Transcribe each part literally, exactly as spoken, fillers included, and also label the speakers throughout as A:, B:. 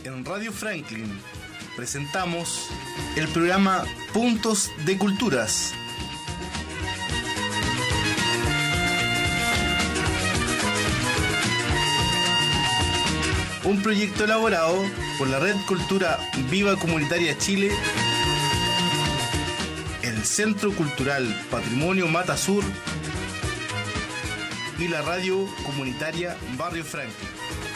A: en Radio Franklin presentamos el programa Puntos de Culturas. Un proyecto elaborado por la Red Cultura Viva Comunitaria Chile, el Centro Cultural Patrimonio Mata Sur y la Radio Comunitaria Barrio Franklin.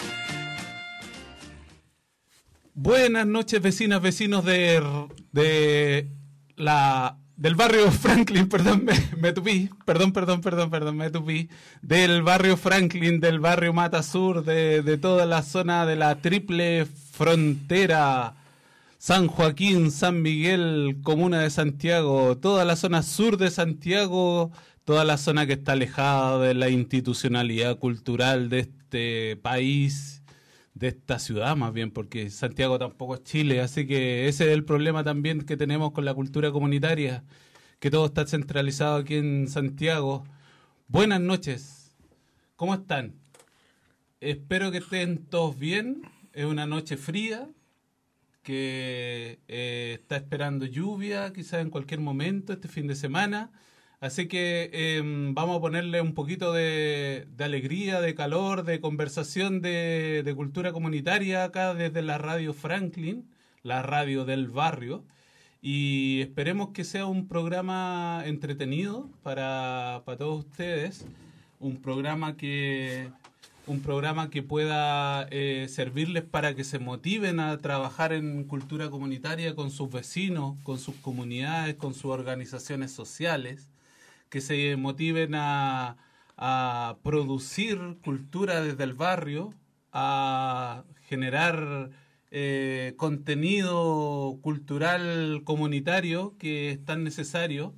B: Buenas noches, vecinas, vecinos de, de la del barrio Franklin, perdón, me, me tupí, perdón, perdón, perdón, perdón, me tupí, del barrio Franklin, del barrio Mata Sur, de, de toda la zona de la triple frontera, San Joaquín, San Miguel, Comuna de Santiago, toda la zona sur de Santiago, toda la zona que está alejada de la institucionalidad cultural de este país, de esta ciudad más bien, porque Santiago tampoco es Chile, así que ese es el problema también que tenemos con la cultura comunitaria, que todo está centralizado aquí en Santiago. Buenas noches, ¿cómo están? Espero que estén todos bien. Es una noche fría, que eh, está esperando lluvia, quizás en cualquier momento este fin de semana. Así que eh, vamos a ponerle un poquito de, de alegría, de calor, de conversación, de, de cultura comunitaria acá desde la Radio Franklin, la radio del barrio. Y esperemos que sea un programa entretenido para, para todos ustedes, un programa que, un programa que pueda eh, servirles para que se motiven a trabajar en cultura comunitaria con sus vecinos, con sus comunidades, con sus organizaciones sociales, que se motiven a, a producir cultura desde el barrio, a generar eh, contenido cultural comunitario que es tan necesario.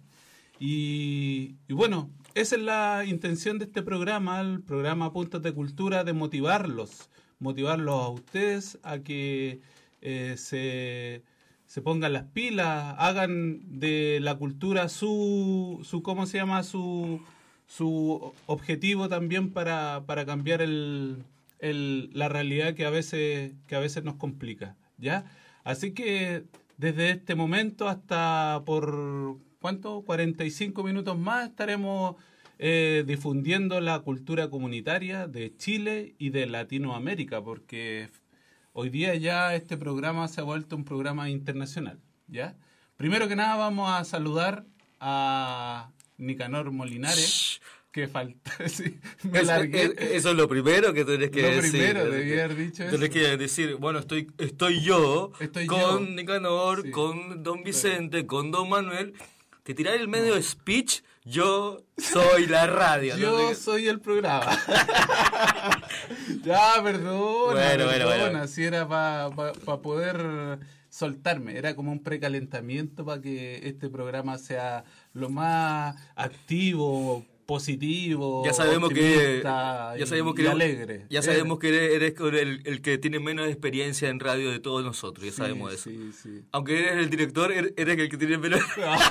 B: Y, y bueno, esa es la intención de este programa, el programa Puntos de Cultura, de motivarlos, motivarlos a ustedes a que eh, se... se pongan las pilas, hagan de la cultura su, su ¿cómo se llama? Su, su objetivo también para, para cambiar el, el, la realidad que a veces, que a veces nos complica, ¿ya? Así que desde este momento hasta por, ¿cuánto? cuarenta y cinco minutos más estaremos eh, difundiendo la cultura comunitaria de Chile y de Latinoamérica, porque hoy día ya este programa se ha vuelto un programa internacional, ¿ya? Primero que nada vamos a saludar a Nicanor Molinares, que falta, sí, me
C: es,
B: largué.
C: Es, eso es lo primero que tenés que
B: lo
C: decir.
B: Lo primero, debía haber dicho eso.
C: Tenés que decir, bueno, estoy estoy yo,
B: estoy
C: con
B: yo.
C: Nicanor, sí, con Don Vicente, sí, con Don Manuel. Te tirar el medio no. speech, yo soy la radio.
B: Yo ¿no? soy el programa. Ya, perdona,
C: bueno,
B: perdona,
C: bueno, bueno.
B: si era para pa, pa poder soltarme, era como un precalentamiento para que este programa sea lo más activo, positivo,
C: ya sabemos que
B: ya
C: ya sabemos
B: y,
C: que
B: y alegre.
C: Ya sabemos que eres, eres el, el que tiene menos experiencia en radio de todos nosotros, ya
B: sí,
C: sabemos eso.
B: Sí, sí.
C: Aunque eres el director, eres el que tiene menos.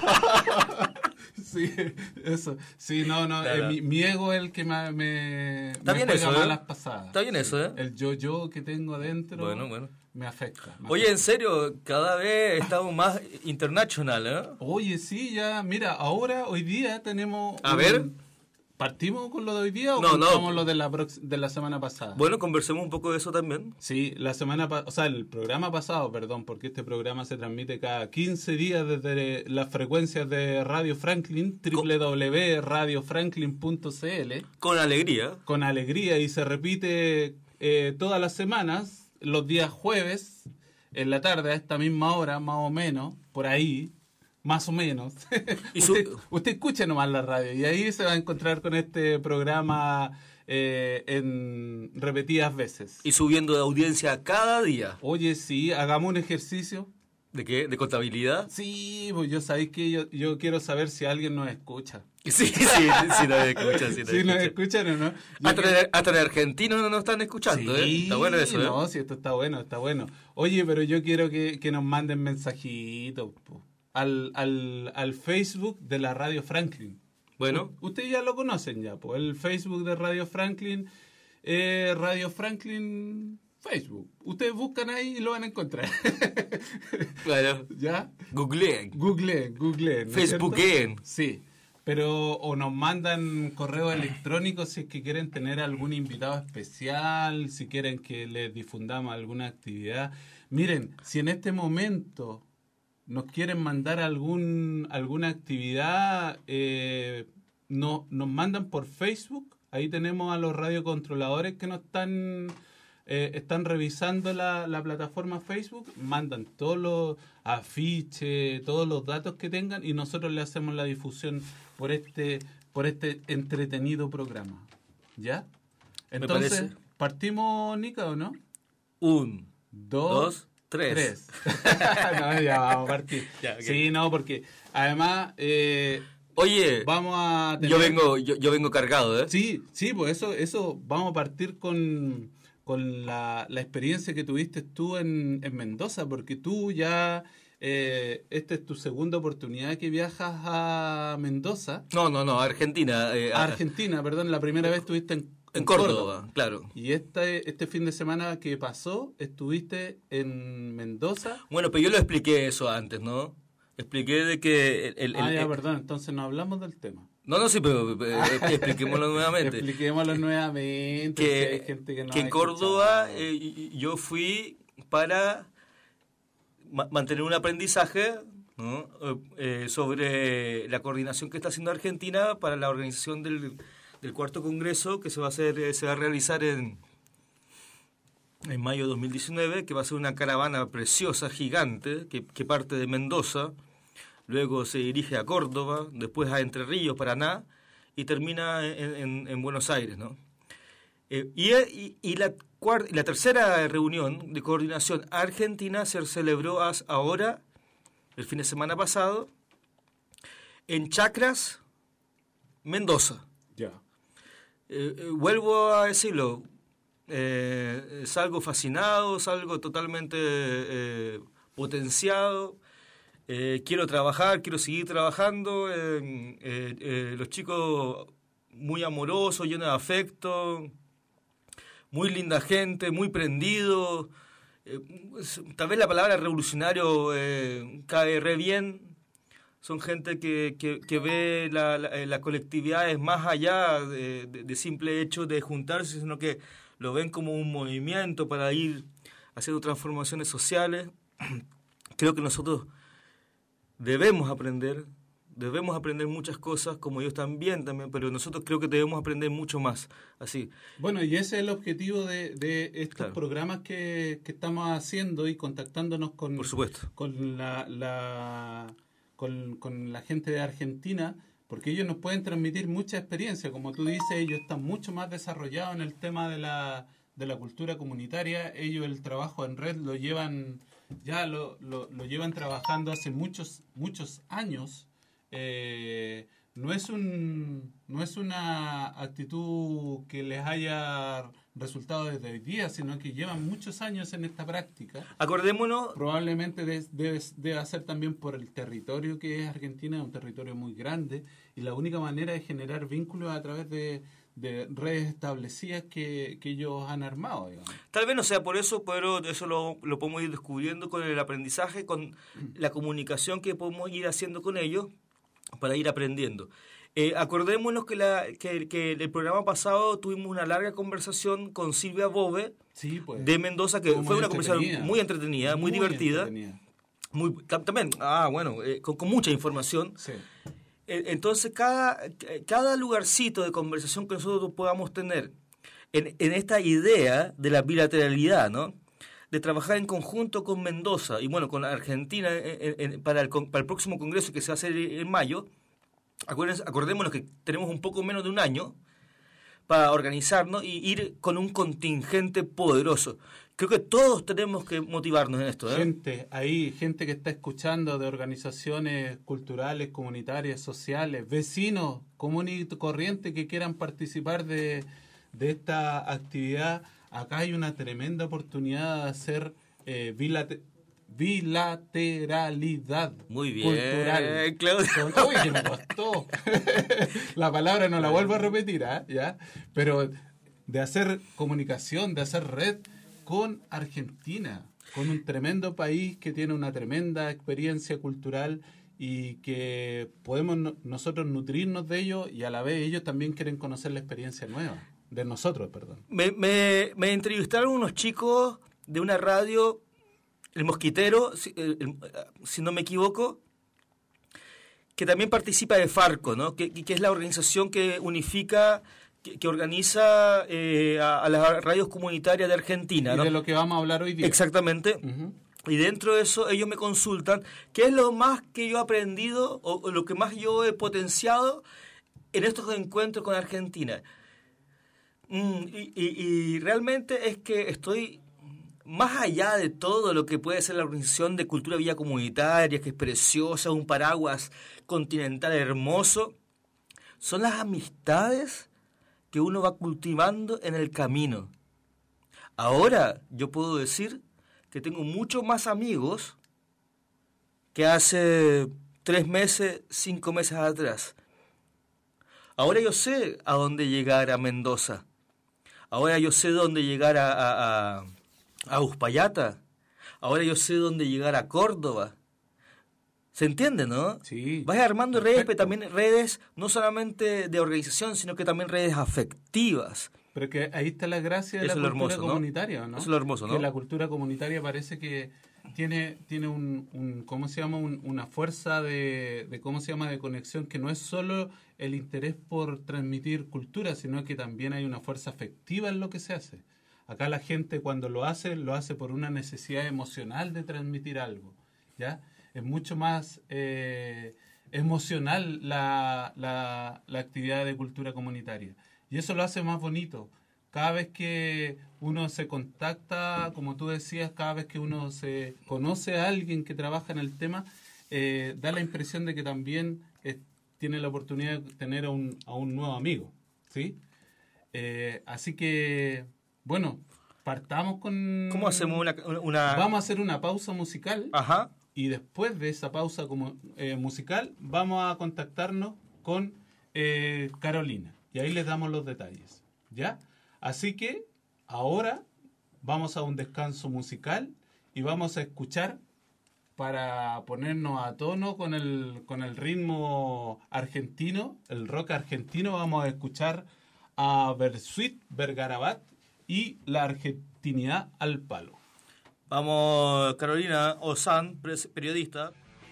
B: Sí, eso. Sí, no, no,
C: claro.
B: eh, mi, mi ego es el que me, me,
C: Está
B: me
C: bien
B: juega
C: eso,
B: malas
C: ¿eh?
B: pasadas.
C: Está bien
B: sí.
C: eso, ¿eh?
B: El yo-yo que tengo adentro
C: bueno, bueno.
B: me afecta. Me
C: Oye,
B: afecta.
C: en serio, cada vez estamos más international, ¿eh?
B: Oye, sí, ya, mira, ahora, hoy día tenemos...
C: A
B: un,
C: ver...
B: ¿Partimos con lo de hoy día o
C: no,
B: contamos
C: no.
B: lo de la, de la semana pasada?
C: Bueno, conversemos un poco de eso también.
B: Sí, la semana pasada, o sea, el programa pasado, perdón, porque este programa se transmite cada quince días desde las frecuencias de Radio Franklin, doble u doble u doble u punto radio franklin punto c l.
C: Con alegría.
B: Con alegría, y se repite eh, todas las semanas, los días jueves, en la tarde, a esta misma hora, más o menos, por ahí. Más o menos.
C: ¿Y su...
B: usted, usted escucha nomás la radio y ahí se va a encontrar con este programa eh, en repetidas veces.
C: Y subiendo de audiencia cada día.
B: Oye, sí, hagamos un ejercicio.
C: ¿De qué? ¿De contabilidad?
B: Sí, pues yo sabéis que yo, yo quiero saber si alguien nos escucha.
C: Sí, sí, sí nos escuchan. Sí, nos,
B: sí,
C: escuchan.
B: nos escuchan o no.
C: Hasta, quiero... el, hasta el argentino no nos están escuchando,
B: sí,
C: ¿eh? Está bueno eso, ¿eh?
B: No, sí, esto está bueno, está bueno. Oye, pero yo quiero que, que nos manden mensajitos, po. Al, al, al Facebook de la Radio Franklin.
C: Bueno.
B: Ustedes ya lo conocen ya, pues el Facebook de Radio Franklin, eh, Radio Franklin Facebook. Ustedes buscan ahí y lo van a encontrar.
C: Claro.
B: ¿Ya?
C: Googleen.
B: Googleen, googleen. ¿no es
C: Facebookeen.
B: cierto? Sí. Pero o nos mandan correo electrónico si es que quieren tener algún invitado especial, si quieren que les difundamos alguna actividad. Miren, si en este momento nos quieren mandar algún alguna actividad, eh, no, nos mandan por Facebook. Ahí tenemos a los radiocontroladores que nos están... Eh, están revisando la, la plataforma Facebook, mandan todos los afiches, todos los datos que tengan y nosotros le hacemos la difusión por este por este entretenido programa. ¿Ya? Entonces,
C: parece.
B: ¿Partimos, Nica, o no?
C: Un,
B: Dos,
C: dos, tres.
B: tres. No, ya vamos a partir.
C: Ya, okay.
B: Sí, no, porque además... Eh,
C: Oye,
B: vamos a tener...
C: yo vengo yo, yo vengo cargado, ¿eh?
B: Sí, sí, pues eso, eso vamos a partir con... con la, la experiencia que tuviste tú en, en Mendoza, porque tú ya, eh, esta es tu segunda oportunidad que viajas a Mendoza.
C: No, no, no, Argentina. Eh,
B: a Argentina, perdón, la primera vez estuviste en, en,
C: en Córdoba,
B: Córdoba,
C: claro.
B: Y este, este fin de semana que pasó, estuviste en Mendoza.
C: Bueno, pero yo lo expliqué eso antes, ¿no? Expliqué de que... El, el,
B: ah,
C: el,
B: ya,
C: el,
B: perdón, entonces no hablamos del tema.
C: No, no, sí, pero eh, expliquémoslo nuevamente.
B: Expliquémoslo nuevamente.
C: Que,
B: que, hay gente que, no
C: que en Córdoba eh, yo fui para ma mantener un aprendizaje, ¿no? eh, sobre la coordinación que está haciendo Argentina para la organización del, del cuarto congreso que se va a hacer, eh, se va a realizar en, en mayo de dos mil diecinueve, que va a ser una caravana preciosa, gigante, que, que parte de Mendoza. Luego se dirige a Córdoba, después a Entre Ríos, Paraná, y termina en, en, en Buenos Aires, ¿no? Eh, y, y, y la, la tercera reunión de coordinación argentina se celebró ahora, el fin de semana pasado, en Chacras, Mendoza.
B: Ya.
C: Eh, eh, vuelvo a decirlo, eh, salgo fascinado, salgo totalmente eh, potenciado. Eh, quiero trabajar, quiero seguir trabajando. Eh, eh, eh, los chicos muy amorosos, llenos de afecto, muy linda gente, muy prendido. Eh, tal vez la palabra revolucionario eh, cae re bien. Son gente que, que, que ve la, la, la colectividad es más allá de, de, de simple hecho de juntarse, sino que lo ven como un movimiento para ir haciendo transformaciones sociales. Creo que nosotros debemos aprender, debemos aprender muchas cosas, como ellos también, también, pero nosotros creo que debemos aprender mucho más, así.
B: Bueno, y ese es el objetivo de, de estos
C: Claro.
B: programas que, que estamos haciendo y contactándonos con,
C: Por supuesto.
B: con, la, la, con, con la gente de Argentina, porque ellos nos pueden transmitir mucha experiencia. Como tú dices, ellos están mucho más desarrollados en el tema de la, de la cultura comunitaria. Ellos el trabajo en red lo llevan... ya lo, lo, lo llevan trabajando hace muchos muchos años. Eh, no es un no es una actitud que les haya resultado desde hoy día, sino que llevan muchos años en esta práctica.
C: Acordémonos.
B: Probablemente de, debe, debe ser también por el territorio que es Argentina, es un territorio muy grande, y la única manera de generar vínculos a través de de redes establecidas que, que ellos han armado, digamos.
C: Tal vez no sea por eso, pero eso lo, lo podemos ir descubriendo con el aprendizaje, con la comunicación que podemos ir haciendo con ellos para ir aprendiendo. Eh, acordémonos que, la, que, que el programa pasado tuvimos una larga conversación con Silvia Bove,
B: sí, pues,
C: de Mendoza, que fue una conversación muy entretenida, muy, muy divertida. Entretenida. Muy, también, ah, bueno, eh, con, con mucha información.
B: Sí.
C: Entonces, cada, cada lugarcito de conversación que nosotros podamos tener en, en esta idea de la bilateralidad, ¿no? De trabajar en conjunto con Mendoza y, bueno, con Argentina en, en, para, el, para el próximo congreso que se va a hacer en mayo. Acuérdense, acordémonos que tenemos un poco menos de un año para organizarnos y ir con un contingente poderoso. Creo que todos tenemos que motivarnos en esto, ¿eh?
B: Gente, ahí, gente que está escuchando de organizaciones culturales, comunitarias, sociales, vecinos, comunes y corrientes que quieran participar de, de esta actividad. Acá hay una tremenda oportunidad de hacer eh, bilater bilateralidad
C: Muy bien,
B: cultural.
C: Claudio.
B: Uy, que me costó. La palabra no la vuelvo a repetir, ¿eh? ¿Ya? Pero de hacer comunicación, de hacer red con Argentina, con un tremendo país que tiene una tremenda experiencia cultural y que podemos no, nosotros nutrirnos de ellos, y a la vez ellos también quieren conocer la experiencia nueva, de nosotros, perdón.
C: Me, me, me entrevistaron unos chicos de una radio, El Mosquitero, si, el, si no me equivoco, que también participa de Farco, ¿no? Que, que es la organización que unifica, que, que organiza eh, a, a las radios comunitarias de Argentina,
B: y
C: ¿no?
B: de lo que vamos a hablar hoy día.
C: Exactamente. Uh-huh. Y dentro de eso ellos me consultan qué es lo más que yo he aprendido o, o lo que más yo he potenciado en estos encuentros con Argentina. Mm, y, y, y realmente es que estoy más allá de todo lo que puede ser la organización de Cultura Villa Comunitaria, que es preciosa, un paraguas continental hermoso, son las amistades que uno va cultivando en el camino. Ahora yo puedo decir que tengo muchos más amigos que hace tres meses, cinco meses atrás. Ahora yo sé a dónde llegar a Mendoza. Ahora yo sé dónde llegar a, a, a, a Uspallata. Ahora yo sé dónde llegar a Córdoba. ¿Se entiende, no?
B: Sí.
C: Vas armando
B: Perfecto.
C: redes, pero también redes no solamente de organización, sino que también redes afectivas.
B: Pero que ahí está la gracia de
C: Eso
B: la
C: es lo
B: cultura
C: hermoso, ¿no?
B: comunitaria, ¿no?
C: Eso es lo hermoso, ¿no?
B: Que la cultura comunitaria parece que tiene tiene un, un ¿cómo se llama? Un, una fuerza de, de, ¿cómo se llama? De conexión, que no es solo el interés por transmitir cultura, sino que también hay una fuerza afectiva en lo que se hace. Acá la gente cuando lo hace, lo hace por una necesidad emocional de transmitir algo, ¿ya? Es mucho más eh, emocional la, la, la actividad de cultura comunitaria. Y eso lo hace más bonito. Cada vez que uno se contacta, como tú decías, cada vez que uno se conoce a alguien que trabaja en el tema, eh, da la impresión de que también eh, tiene la oportunidad de tener a un, a un nuevo amigo, ¿sí? Eh, así que, bueno, partamos con...
C: ¿Cómo hacemos una, una...
B: Vamos a hacer una pausa musical.
C: Ajá.
B: Y después de esa pausa como, eh, musical, vamos a contactarnos con eh, Carolina. Y ahí les damos los detalles, ¿ya? Así que ahora vamos a un descanso musical y vamos a escuchar, para ponernos a tono con el, con el ritmo argentino, el rock argentino, vamos a escuchar a Bersuit Vergarabat y La Argentinidad al Palo.
C: Vamos, Carolina Ozán, periodista.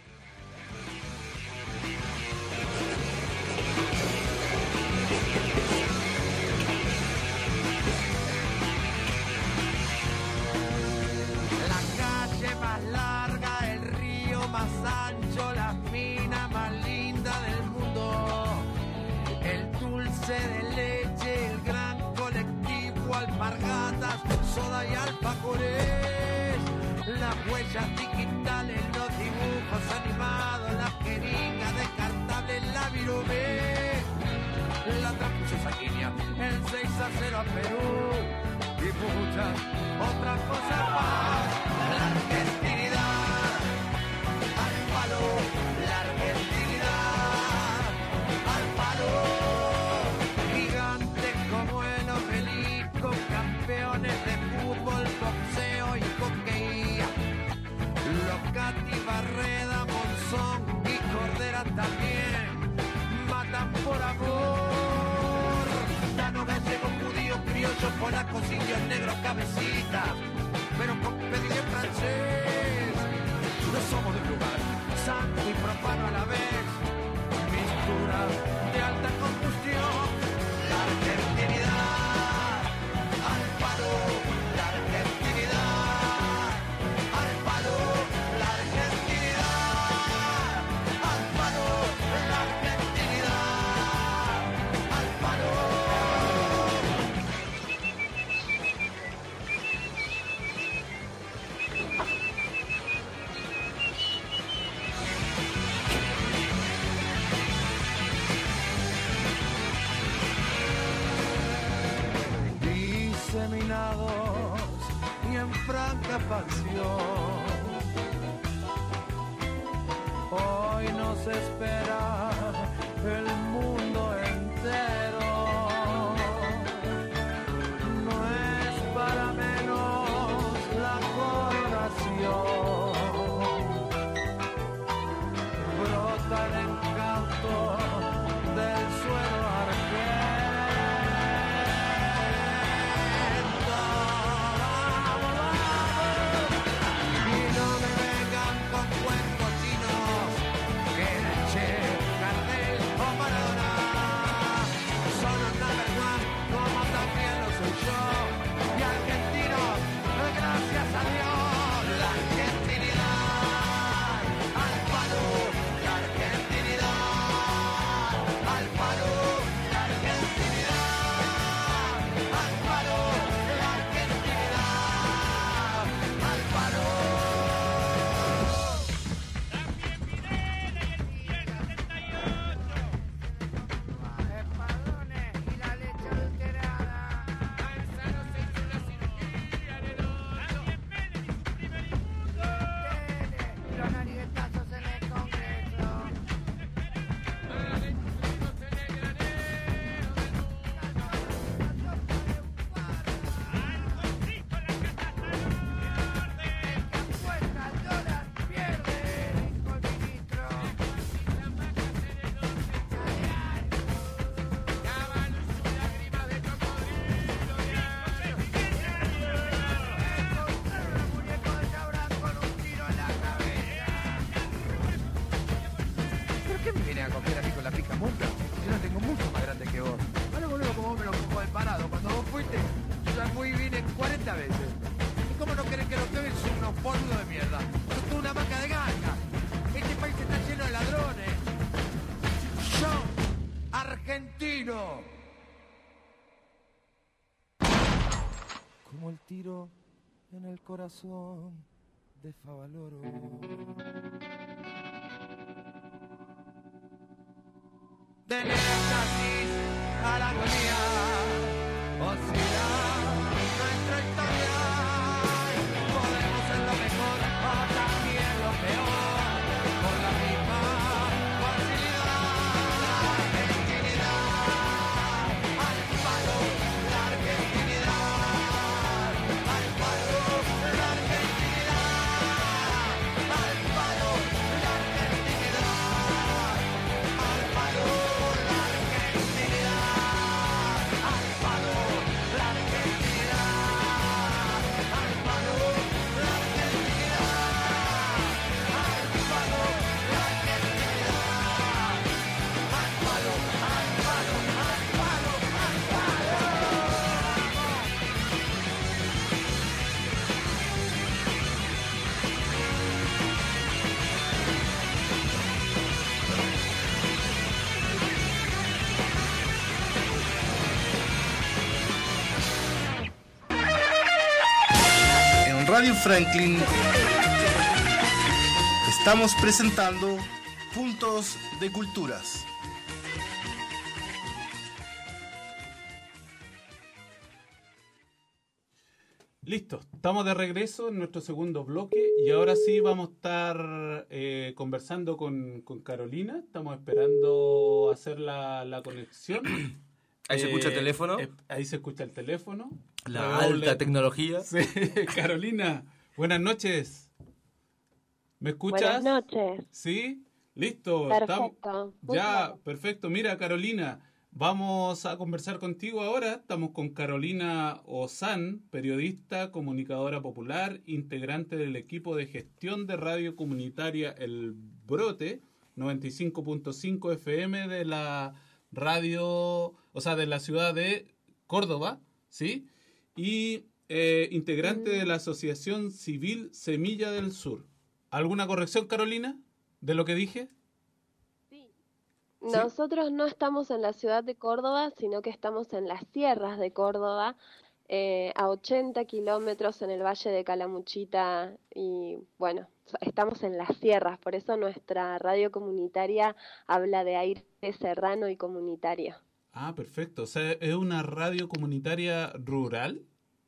D: De leche, el gran colectivo, alpargatas, soda y alfajores, las huellas digitales, los dibujos animados, las jeringas descartables, la virome, la transfusión sanguínea, el seis a cero a Perú y muchas otras cosas más. La argentinidad al palo, la argentinidad al palo. Campeones de fútbol, boxeo y hockey, Locati, Barreda, Monzón y Cordera también matan por amor. Tano, gallego, judío, criollo, polacos, indios, negros, cabecitas, pero con pedido francés. No somos de un lugar santo y profano a la vez, mistura de alta combustión. La argentinidad al palo, la argentinidad al palo, la argentinidad al palo, la argentinidad al palo. Diseminados y en franca pasión, hoy nos espera el mundo entero. No es para menos como el tiro en el corazón de Favaloro. Del éxtasis a la agonía, oscila nuestra historia. Podemos ser lo mejor o también lo peor, con la misma facilidad. Argentinidad, al palo, la argentinidad, al palo, la argentinidad, al palo, la argentinidad, al palo, la argentinidad, al palo, la argentinidad, al palo, la argentinidad, al palo, la argentinidad, al palo, al palo, al palo, al palo.
A: En Radio Franklin estamos presentando Puntos de Culturas.
B: Listo, estamos de regreso en nuestro segundo bloque y ahora sí vamos a estar eh, conversando con, con Carolina. Estamos esperando hacer la, la conexión.
C: Ahí se escucha el teléfono.
B: eh, ahí se escucha el teléfono.
C: La
B: Redoble.
C: alta tecnología.
B: Sí, Carolina, buenas noches. ¿Me escuchas?
E: Buenas noches.
B: Sí, listo.
E: Perfecto.
B: Estamos-
E: Muy
B: Ya,
E: claro.
B: perfecto. Mira, Carolina, vamos a conversar contigo ahora. Estamos con Carolina Ozán, periodista, comunicadora popular, integrante del equipo de gestión de radio comunitaria El Brote, noventa y cinco punto cinco F M de la radio, o sea, de la ciudad de Córdoba, ¿sí? Y eh, integrante de la Asociación Civil Semilla del Sur. ¿Alguna corrección, Carolina, de lo que dije?
E: Nosotros no estamos en la ciudad de Córdoba, sino que estamos en las sierras de Córdoba, eh, a ochenta kilómetros en el Valle de Calamuchita y bueno, estamos en las sierras, por eso nuestra radio comunitaria habla de aire serrano y comunitario.
B: Ah, perfecto. O sea, ¿es una radio comunitaria rural?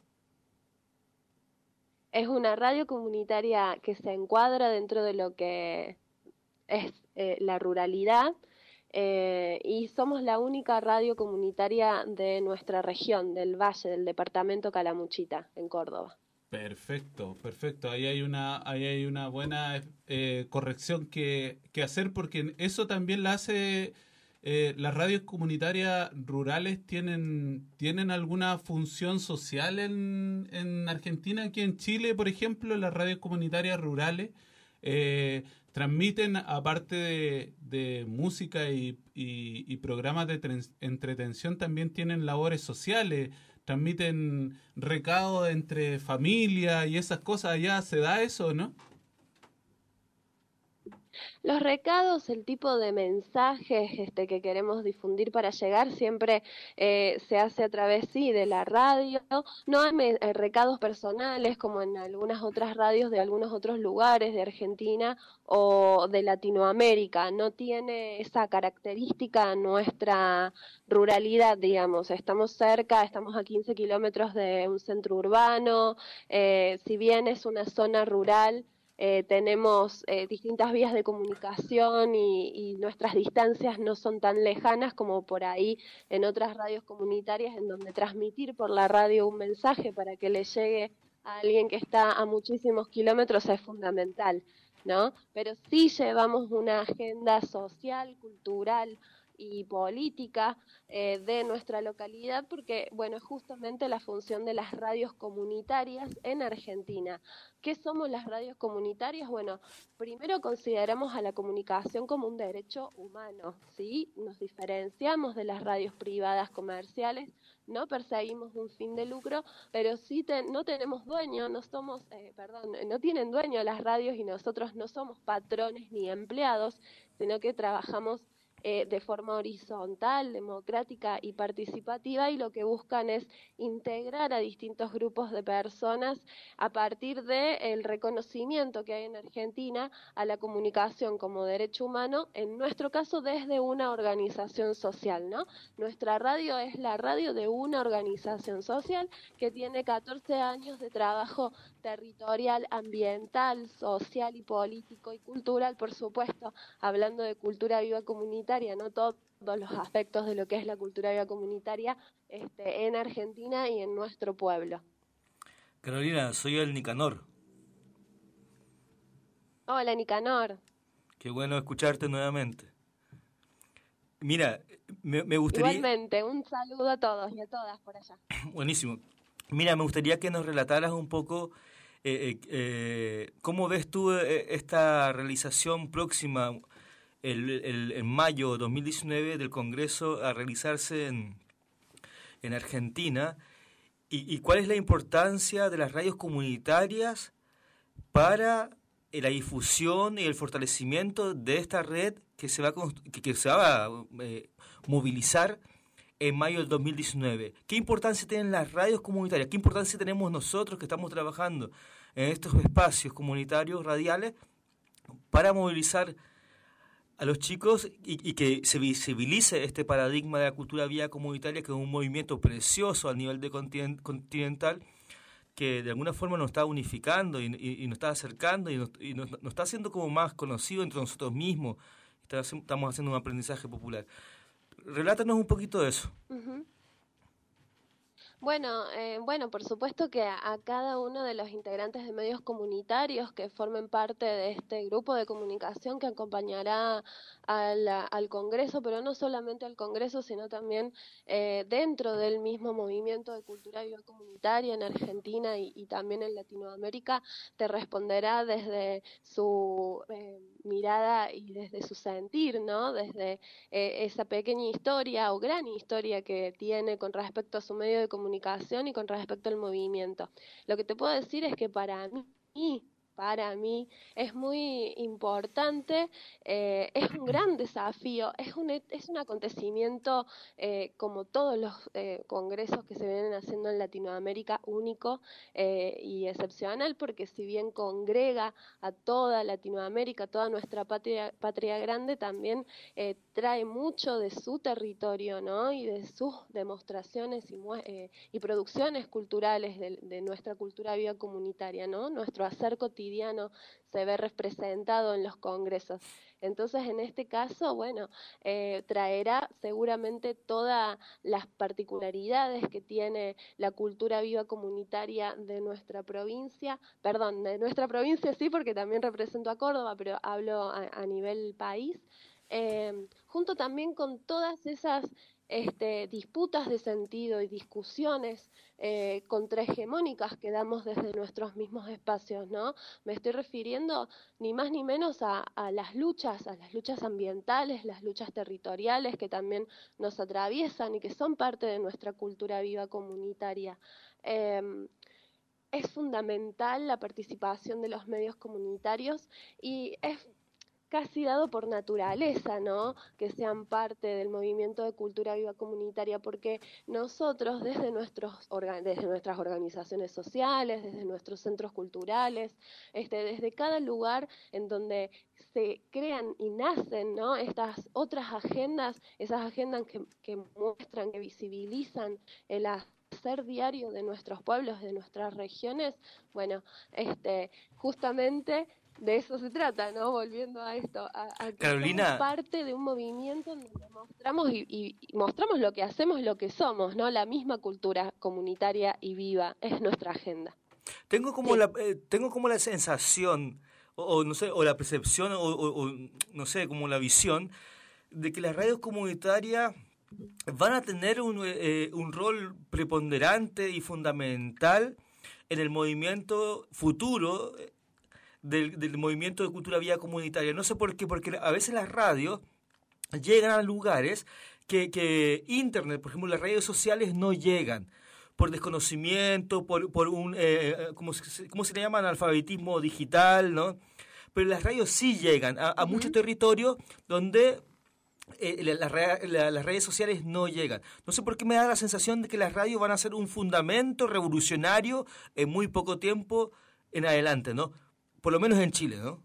E: Es una radio comunitaria que se encuadra dentro de lo que es eh, la ruralidad. Eh, y somos la única radio comunitaria de nuestra región, del Valle, del departamento Calamuchita, en Córdoba.
B: Perfecto, perfecto. Ahí hay una, ahí hay una buena eh, corrección que, que hacer porque eso también la hace. Eh, las radios comunitarias rurales tienen, tienen alguna función social en, en Argentina. Aquí en Chile, por ejemplo, las radios comunitarias rurales eh, transmiten, aparte de, de música y, y, y programas de tren- entretención, también tienen labores sociales, transmiten recados entre familias y esas cosas. Allá se da eso, ¿no?
E: Los recados, el tipo de mensajes este, que queremos difundir para llegar siempre eh, se hace a través, sí, de la radio. No hay me- eh, recados personales como en algunas otras radios de algunos otros lugares de Argentina o de Latinoamérica. No tiene esa característica nuestra ruralidad, digamos. Estamos cerca, estamos a quince kilómetros de un centro urbano. Eh, si bien es una zona rural, Eh, tenemos eh, distintas vías de comunicación y, y nuestras distancias no son tan lejanas como por ahí en otras radios comunitarias en donde transmitir por la radio un mensaje para que le llegue a alguien que está a muchísimos kilómetros es fundamental, ¿no? Pero sí llevamos una agenda social, cultural y política eh, de nuestra localidad porque, bueno, es justamente la función de las radios comunitarias en Argentina. ¿Qué somos las radios comunitarias? Bueno, primero consideramos a la comunicación como un derecho humano, ¿sí? Nos diferenciamos de las radios privadas comerciales, no perseguimos un fin de lucro, pero sí te, no tenemos dueño, no somos, eh, perdón, no tienen dueño las radios y nosotros no somos patrones ni empleados, sino que trabajamos eh, de forma horizontal, democrática y participativa, y lo que buscan es integrar a distintos grupos de personas a partir del reconocimiento que hay en Argentina a la comunicación como derecho humano, en nuestro caso desde una organización social, ¿no? Nuestra radio es la radio de una organización social que tiene catorce años de trabajo territorial, ambiental, social y político y cultural, por supuesto, hablando de cultura viva comunitaria, no todos los aspectos de lo que es la cultura viva comunitaria este, en Argentina y en nuestro pueblo.
C: Carolina, soy el Nicanor.
E: Hola, Nicanor.
C: Qué bueno escucharte nuevamente. Mira, me, me gustaría...
E: Igualmente, un saludo a todos y a todas por allá.
C: Buenísimo. Mira, me gustaría que nos relataras un poco eh, eh, eh, cómo ves tú eh, esta realización próxima, el, el, en mayo de dos mil diecinueve, del Congreso a realizarse en, en Argentina, y, y cuál es la importancia de las radios comunitarias para la difusión y el fortalecimiento de esta red que se va a, que, que se va a eh, movilizar en mayo del dos mil diecinueve. ¿Qué importancia tienen las radios comunitarias? ¿Qué importancia tenemos nosotros que estamos trabajando en estos espacios comunitarios radiales para movilizar a los chicos y, y que se visibilice este paradigma de la cultura viva comunitaria, que es un movimiento precioso a nivel de continent, continental, que de alguna forma nos está unificando y, y, y nos está acercando y, nos, y nos, nos está haciendo como más conocidos entre nosotros mismos? Estamos haciendo un aprendizaje popular. Relátanos un poquito de eso.
E: Uh-huh. Bueno, eh, bueno, por supuesto que a, a cada uno de los integrantes de medios comunitarios que formen parte de este grupo de comunicación que acompañará a la, al Congreso, pero no solamente al Congreso, sino también eh, dentro del mismo movimiento de cultura viva comunitaria en Argentina y, y también en Latinoamérica, te responderá desde su eh, mirada y desde su sentir, ¿no? Desde eh, esa pequeña historia o gran historia que tiene con respecto a su medio de comunicación y con respecto al movimiento. Lo que te puedo decir es que para mí, para mí es muy importante, eh, es un gran desafío, es un, es un acontecimiento eh, como todos los eh, congresos que se vienen haciendo en Latinoamérica, único eh, y excepcional, porque si bien congrega a toda Latinoamérica, toda nuestra patria, patria grande, también eh, trae mucho de su territorio, ¿no? Y de sus demostraciones y, eh, y producciones culturales de, de nuestra cultura viva comunitaria, ¿no? Nuestro hacer cotidiano se ve representado en los congresos. Entonces, en este caso, bueno, eh, traerá seguramente todas las particularidades que tiene la cultura viva comunitaria de nuestra provincia, perdón, de nuestra provincia sí, porque también represento a Córdoba, pero hablo a, a nivel país, eh, junto también con todas esas Este, disputas de sentido y discusiones eh, contrahegemónicas que damos desde nuestros mismos espacios, ¿no? Me estoy refiriendo ni más ni menos a, a las luchas, a las luchas ambientales, las luchas territoriales que también nos atraviesan y que son parte de nuestra cultura viva comunitaria. Eh, es fundamental la participación de los medios comunitarios y es casi dado por naturaleza, ¿no? Que sean parte del movimiento de cultura viva comunitaria, porque nosotros desde, nuestros desde nuestras organizaciones sociales, desde nuestros centros culturales, este, desde cada lugar en donde se crean y nacen, ¿no? Estas otras agendas, esas agendas que, que muestran, que visibilizan el hacer diario de nuestros pueblos, de nuestras regiones, bueno, este, justamente de eso se trata, ¿no? Volviendo a esto, a, a que
C: Carolina,
E: somos parte de un movimiento en donde mostramos y, y, y mostramos lo que hacemos, lo que somos, ¿no? La misma cultura comunitaria y viva es nuestra agenda.
C: Tengo como
E: sí.
C: la eh, tengo como la sensación o, o no sé, o la percepción o, o, o no sé, como la visión de que las radios comunitarias van a tener un, eh, un rol preponderante y fundamental en el movimiento futuro Del, del movimiento de cultura viva comunitaria. No sé por qué, porque a veces las radios llegan a lugares que, que Internet, por ejemplo, las redes sociales no llegan, por desconocimiento, por, por un, eh, ¿cómo, ¿cómo se le llama? Analfabetismo digital, ¿no? Pero las radios sí llegan a, a uh-huh. muchos territorios donde eh, la, la, la, las redes sociales no llegan. No sé por qué me da la sensación de que las radios van a ser un fundamento revolucionario en muy poco tiempo en adelante, ¿no? Por lo menos en Chile, ¿no?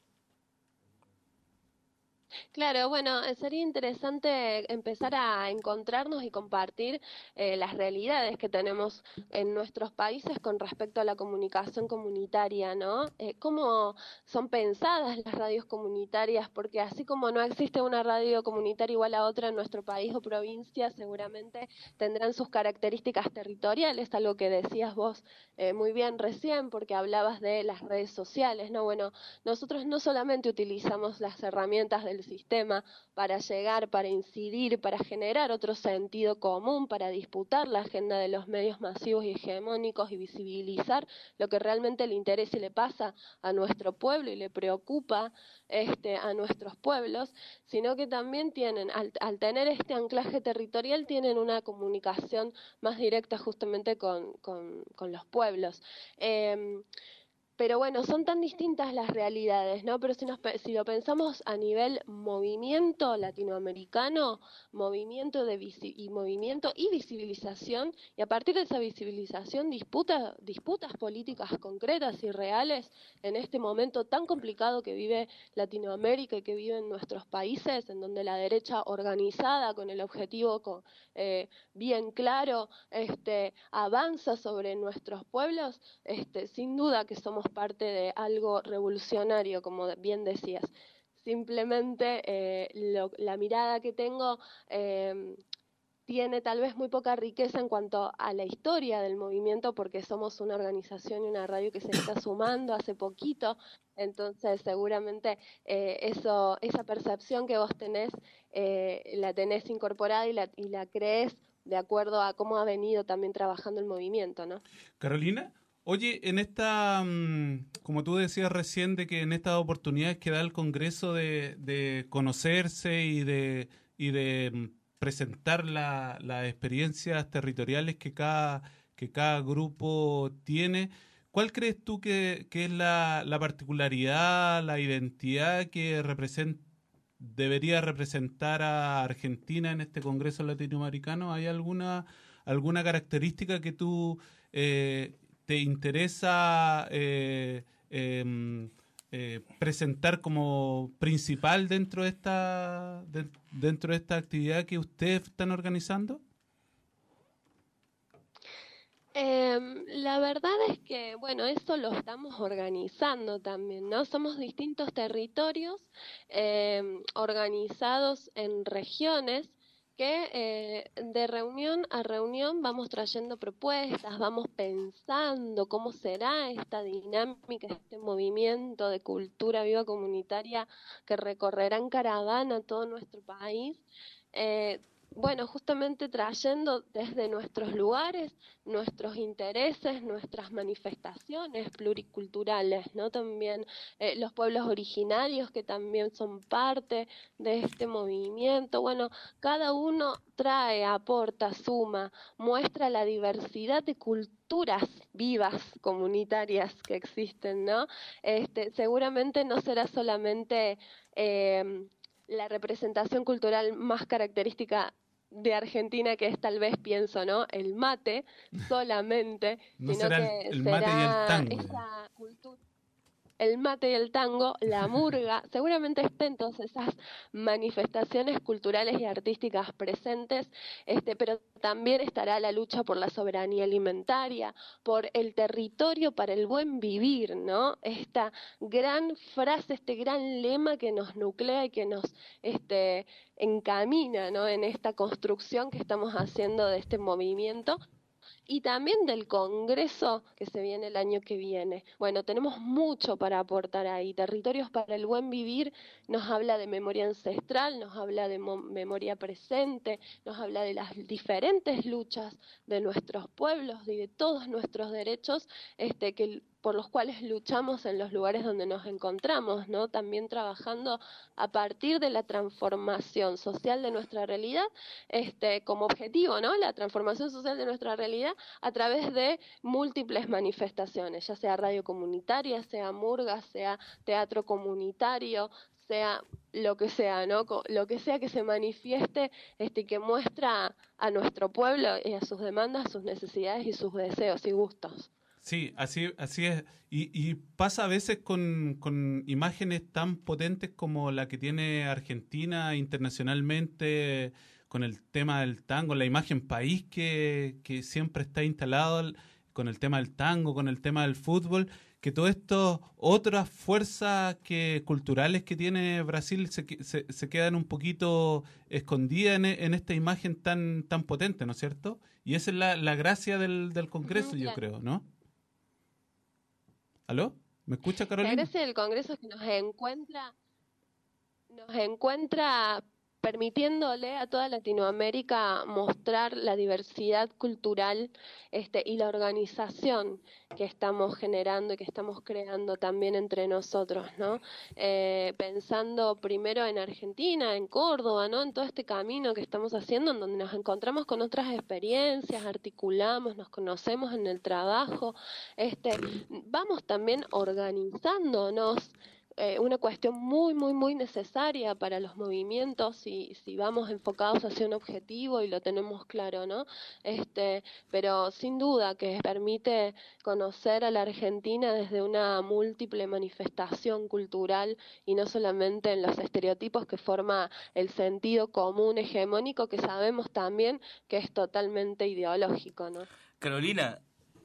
E: Claro, bueno, eh, sería interesante empezar a encontrarnos y compartir eh, las realidades que tenemos en nuestros países con respecto a la comunicación comunitaria, ¿no? Eh, cómo son pensadas las radios comunitarias, porque así como no existe una radio comunitaria igual a otra en nuestro país o provincia, seguramente tendrán sus características territoriales, algo que decías vos eh, muy bien recién, porque hablabas de las redes sociales, ¿no? Bueno, nosotros no solamente utilizamos las herramientas del sistema para llegar, para incidir, para generar otro sentido común, para disputar la agenda de los medios masivos y hegemónicos y visibilizar lo que realmente le interesa y le pasa a nuestro pueblo y le preocupa este, a nuestros pueblos, sino que también tienen, al, al tener este anclaje territorial, tienen una comunicación más directa justamente con, con, con los pueblos. Eh, Pero bueno, son tan distintas las realidades, ¿no? Pero si, nos, si lo pensamos a nivel movimiento latinoamericano, movimiento de visi y movimiento y visibilización, y a partir de esa visibilización disputa, disputas políticas concretas y reales en este momento tan complicado que vive Latinoamérica y que viven nuestros países, en donde la derecha organizada con el objetivo con, eh, bien claro este, avanza sobre nuestros pueblos, este, sin duda que somos parte de algo revolucionario, como bien decías. Simplemente eh, lo, la mirada que tengo eh, tiene tal vez muy poca riqueza en cuanto a la historia del movimiento, porque somos una organización y una radio que se está sumando hace poquito, entonces seguramente eh, eso, esa percepción que vos tenés, eh, la tenés incorporada y la, y la crees de acuerdo a cómo ha venido también trabajando el movimiento, ¿no?
B: Carolina, oye, en esta, como tú decías recién, de que en estas oportunidades que da el Congreso de, de conocerse y de, y de presentar la, las experiencias territoriales que cada, que cada grupo tiene, ¿cuál crees tú que, que es la, la particularidad, la identidad que representa, debería representar a Argentina en este Congreso Latinoamericano? ¿Hay alguna, alguna característica que tú eh, te interesa eh, eh, eh, presentar como principal dentro de esta de, dentro de esta actividad que ustedes están organizando?
E: Eh, la verdad es que, bueno, eso lo estamos organizando también, ¿no? Somos distintos territorios eh, organizados en regiones que eh, de reunión a reunión vamos trayendo propuestas, vamos pensando cómo será esta dinámica, este movimiento de cultura viva comunitaria que recorrerá en caravana todo nuestro país. Eh, Bueno, justamente trayendo desde nuestros lugares, nuestros intereses, nuestras manifestaciones pluriculturales, ¿no? También eh, los pueblos originarios que también son parte de este movimiento. Bueno, cada uno trae, aporta, suma, muestra la diversidad de culturas vivas, comunitarias que existen, ¿no? Este, seguramente no será solamente eh, la representación cultural más característica de Argentina, que es tal vez, pienso, ¿no? El mate solamente,
B: no
E: sino
B: será
E: que
B: el, el
E: será
B: mate y el tango.
E: Esa cultura, el mate y el tango, la murga, seguramente estén todas esas manifestaciones culturales y artísticas presentes, este, pero también estará la lucha por la soberanía alimentaria, por el territorio para el buen vivir, ¿no? Esta gran frase, este gran lema que nos nuclea y que nos este, encamina, ¿no? En esta construcción que estamos haciendo de este movimiento. Y también del Congreso que se viene el año que viene. Bueno, tenemos mucho para aportar ahí. Territorios para el buen vivir nos habla de memoria ancestral, nos habla de memoria presente, nos habla de las diferentes luchas de nuestros pueblos y de todos nuestros derechos este, que por los cuales luchamos en los lugares donde nos encontramos, ¿no? También trabajando a partir de la transformación social de nuestra realidad, este, como objetivo, ¿no? La transformación social de nuestra realidad a través de múltiples manifestaciones, ya sea radio comunitaria, sea murga, sea teatro comunitario, sea lo que sea, ¿no? Co- Lo que sea que se manifieste, este, y que muestra a nuestro pueblo y a sus demandas, sus necesidades y sus deseos y gustos.
B: Sí, así, así es. Y, y pasa a veces con, con imágenes tan potentes como la que tiene Argentina internacionalmente, con el tema del tango, la imagen país que, que siempre está instalado el- con el tema del tango, con el tema del fútbol, que todo esto, otras fuerzas que, culturales que tiene Brasil se, que- se, se quedan un poquito escondidas en, e- en esta imagen tan, tan potente, ¿no es cierto? Y esa es la, la gracia del, del Congreso,
E: Ujú,
B: yo
E: claro.
B: creo, ¿no? ¿Aló? ¿Me escucha,
E: La
B: Carolina?
E: gracia del Congreso es que nos encuentra nos encuentra permitiéndole a toda Latinoamérica mostrar la diversidad cultural, este, y la organización que estamos generando y que estamos creando también entre nosotros, ¿no? Eh, pensando primero en Argentina, en Córdoba, ¿no? En todo este camino que estamos haciendo, en donde nos encontramos con otras experiencias, articulamos, nos conocemos en el trabajo, este, vamos también organizándonos, eh, una cuestión muy, muy, muy necesaria para los movimientos si, si vamos enfocados hacia un objetivo y lo tenemos claro, ¿no? Este, pero sin duda que permite conocer a la Argentina desde una múltiple manifestación cultural y no solamente en los estereotipos que forma el sentido común hegemónico, que sabemos también que es totalmente ideológico, ¿no?
C: Carolina,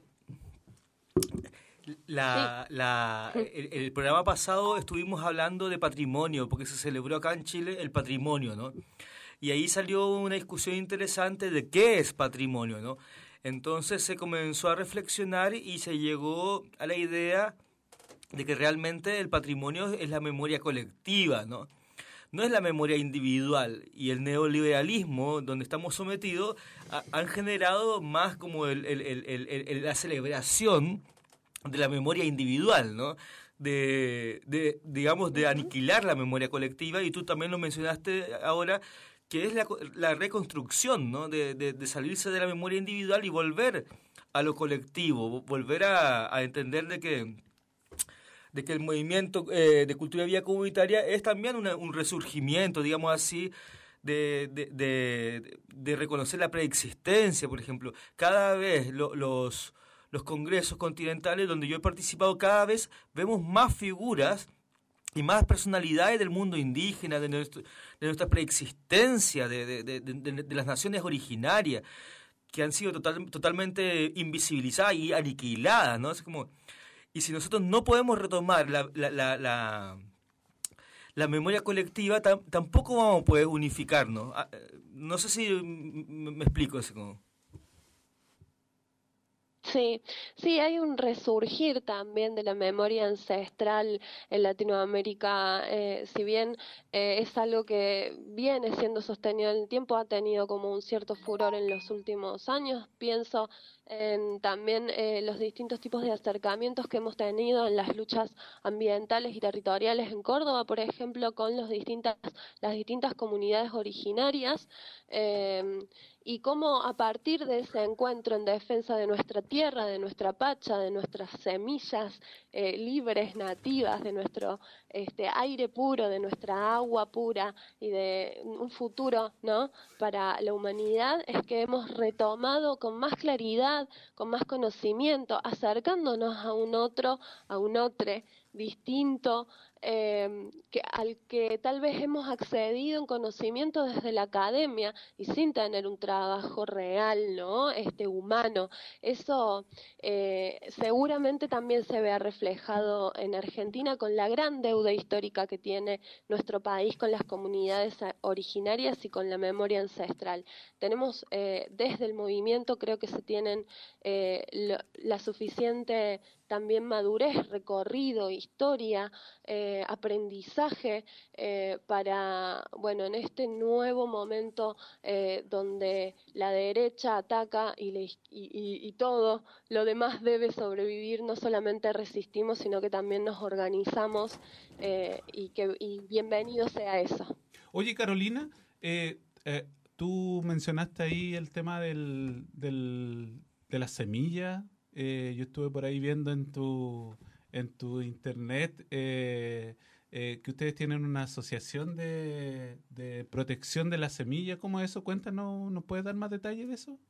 E: Sí.
C: la, la, el, el programa pasado estuvimos hablando de patrimonio, porque se celebró acá en Chile el patrimonio, ¿no? Y ahí salió una discusión interesante de qué es patrimonio, ¿no? Entonces se comenzó a reflexionar y se llegó a la idea de que realmente el patrimonio es la memoria colectiva, ¿no? No es la memoria individual. Y el neoliberalismo, donde estamos sometidos, ha, han generado más como el, el, el, el, el, la celebración de la memoria individual, ¿no? De, de, digamos, de aniquilar la memoria colectiva, y tú también lo mencionaste ahora, que es la, la reconstrucción, ¿no? De, de, de salirse de la memoria individual y volver a lo colectivo, volver a, a entender de que de que el movimiento eh, de cultura vía comunitaria es también una, un resurgimiento, digamos así, de, de, de, de reconocer la preexistencia, por ejemplo. Cada vez lo, los, los congresos continentales donde yo he participado, cada vez vemos más figuras y más personalidades del mundo indígena, de, nuestro, de nuestra preexistencia, de, de, de, de, de las naciones originarias, que han sido total, totalmente invisibilizadas y aniquiladas, ¿no? Es como... Y si nosotros no podemos retomar la, la, la, la, la memoria colectiva, tam, tampoco vamos a poder unificarnos. Ah, no sé si me, me explico eso. Como...
E: Sí, sí, hay un resurgir también de la memoria ancestral en Latinoamérica, eh, si bien eh, es algo que viene siendo sostenido en el tiempo, ha tenido como un cierto furor en los últimos años. Pienso en también eh, los distintos tipos de acercamientos que hemos tenido en las luchas ambientales y territoriales en Córdoba, por ejemplo, con los distintas, las distintas comunidades originarias. Eh, y cómo a partir de ese encuentro en defensa de nuestra tierra, de nuestra pacha, de nuestras semillas eh, libres, nativas, de nuestro este, aire puro, de nuestra agua pura y de un futuro, ¿no?, para la humanidad, es que hemos retomado con más claridad, con más conocimiento, acercándonos a un otro, a un otro distinto, eh, que, al que tal vez hemos accedido en conocimiento desde la academia y sin tener un trabajo real, ¿no?, este humano. Eso eh, seguramente también se vea reflejado en Argentina con la gran deuda histórica que tiene nuestro país con las comunidades originarias y con la memoria ancestral. Tenemos eh, desde el movimiento, creo que se tienen eh, lo, la suficiente también madurez, recorrido, historia, eh, aprendizaje eh, para, bueno, en este nuevo momento eh, donde la derecha ataca y, le, y, y, y todo lo demás debe sobrevivir, no solamente resistimos, sino que también nos organizamos eh, y que y bienvenido sea eso.
B: Oye, Carolina, eh, eh, tú mencionaste ahí el tema del, del, de las semillas. Eh, yo estuve por ahí viendo en tu, en tu internet eh, eh, que ustedes tienen una asociación de, de protección de la semilla. ¿Cómo es eso? Cuéntanos, ¿nos puedes dar más detalle de eso?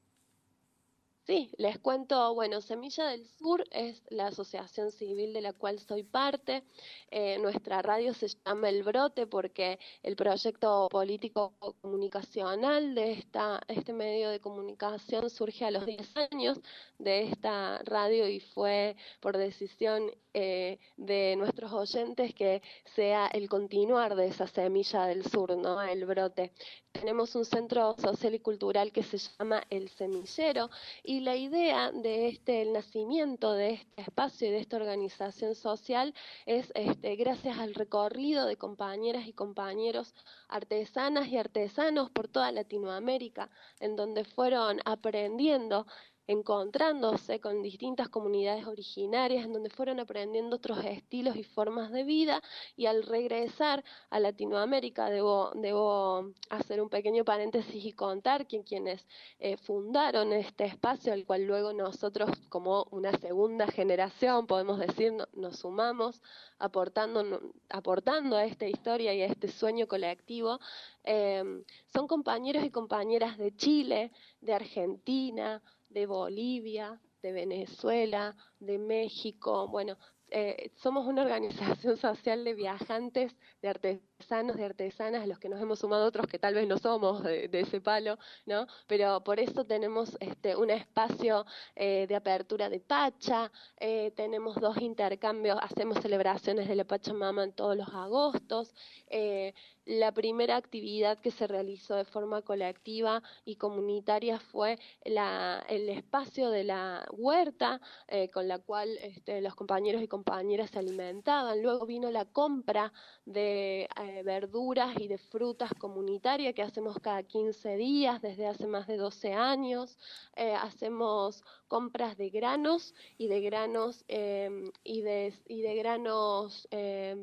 E: Sí, les cuento, bueno, Semilla del Sur es la asociación civil de la cual soy parte. Eh, nuestra radio se llama El Brote porque el proyecto político comunicacional de esta, este medio de comunicación surge a los diez años de esta radio y fue por decisión eh, de nuestros oyentes que sea el continuar de esa Semilla del Sur, ¿no? El Brote. Tenemos un centro social y cultural que se llama El Semillero y la idea de este, el nacimiento de este espacio y de esta organización social es este, gracias al recorrido de compañeras y compañeros artesanas y artesanos por toda Latinoamérica, en donde fueron aprendiendo, encontrándose con distintas comunidades originarias, en donde fueron aprendiendo otros estilos y formas de vida, y al regresar a Latinoamérica, debo, debo hacer un pequeño paréntesis y contar que quienes eh, fundaron este espacio, al cual luego nosotros, como una segunda generación, podemos decir, no, nos sumamos, aportando, aportando a esta historia y a este sueño colectivo, eh, son compañeros y compañeras de Chile, de Argentina, de Bolivia, de Venezuela, de México. Bueno, eh, somos una organización social de viajantes, de artesanos, de artesanas, a los que nos hemos sumado otros que tal vez no somos de, de ese palo, ¿no? Pero por eso tenemos este, un espacio eh, de apertura de Pacha, eh, tenemos dos intercambios, hacemos celebraciones de la Pachamama en todos los agostos. Eh, la primera actividad que se realizó de forma colectiva y comunitaria fue la, el espacio de la huerta, eh, con la cual este, los compañeros y compañeras se alimentaban. Luego vino la compra de eh, verduras y de frutas comunitaria que hacemos cada quince días desde hace más de doce años. Eh, hacemos compras de granos y de granos eh, y de y de granos eh,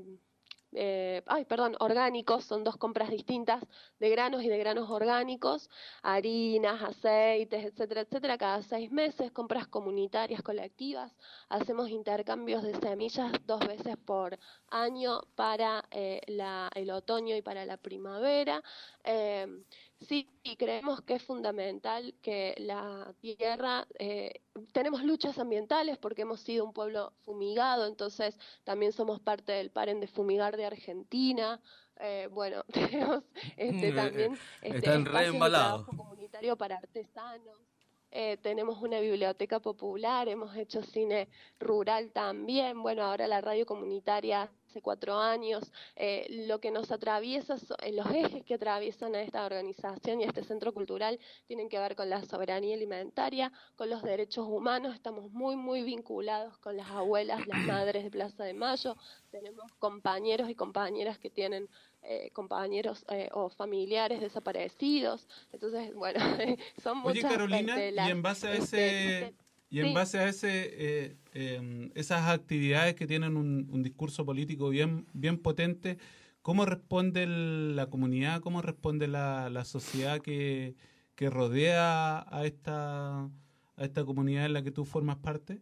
E: Eh, ay, perdón, orgánicos, son dos compras distintas de granos y de granos orgánicos, harinas, aceites, etcétera, etcétera, cada seis meses, compras comunitarias colectivas, hacemos intercambios de semillas dos veces por año para eh, la, el otoño y para la primavera. Eh, sí, y creemos que es fundamental que la tierra, eh, tenemos luchas ambientales porque hemos sido un pueblo fumigado, entonces también somos parte del Paren de Fumigar de Argentina. Eh, bueno, tenemos este, también este,
C: Están re
E: espacios de
C: embalados.
E: trabajo comunitario para artesanos. Eh, tenemos una biblioteca popular, hemos hecho cine rural también, bueno, ahora la radio comunitaria hace cuatro años. Eh, lo que nos atraviesa, eh, los ejes que atraviesan a esta organización y a este centro cultural tienen que ver con la soberanía alimentaria, con los derechos humanos, estamos muy, muy vinculados con las abuelas, las madres de Plaza de Mayo, tenemos compañeros y compañeras que tienen Eh, compañeros eh, o familiares desaparecidos, entonces bueno, son muchas.
B: Oye, Carolina,
E: este, las,
B: y en base a
E: este,
B: ese
E: este,
B: y en
E: sí.
B: base a ese eh, eh, esas actividades que tienen un, un discurso político bien bien potente, ¿cómo responde el- la comunidad, cómo responde la, la sociedad que, que rodea a esta a esta comunidad en la que tú formas parte?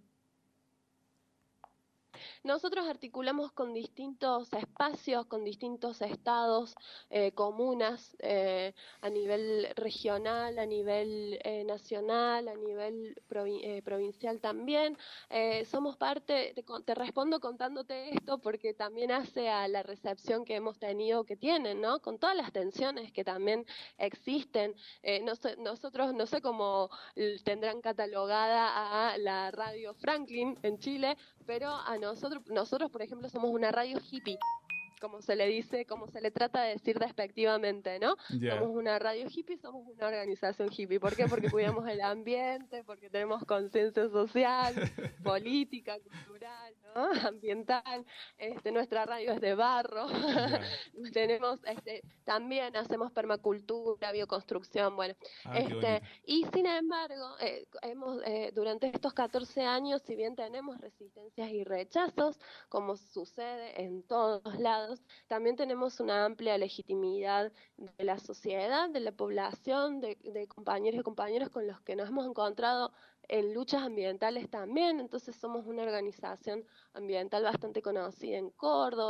E: Nosotros articulamos con distintos espacios, con distintos estados, eh, comunas, eh, a nivel regional, a nivel eh, nacional, a nivel provi- eh, provincial también. Eh, somos parte, te, con- te respondo contándote esto porque también hace a la recepción que hemos tenido, que tienen, ¿no? Con todas las tensiones que también existen. Eh, no sé- nosotros no sé cómo l- tendrán catalogada a la radio Franklin en Chile, pero a nosotros, nosotros por ejemplo somos una radio hippie, como se le dice, como se le trata de decir despectivamente, ¿no?
B: Ya.
E: Somos una radio hippie, somos una organización hippie. ¿Por qué? Porque cuidamos el ambiente, porque tenemos conciencia social, política, cultural, ¿no? Ambiental. Este, nuestra radio es de barro.
B: Ya.
E: Tenemos, este, también hacemos permacultura, bioconstrucción, bueno.
B: Ah, qué
E: Este,
B: bonito.
E: y sin embargo, eh, hemos, eh, durante estos catorce años, si bien tenemos resistencias y rechazos, como sucede en todos lados, también tenemos una amplia legitimidad de la sociedad, de la población, de, de compañeros y compañeras con los que nos hemos encontrado en luchas ambientales también. Entonces somos una organización ambiental bastante conocida en Córdoba.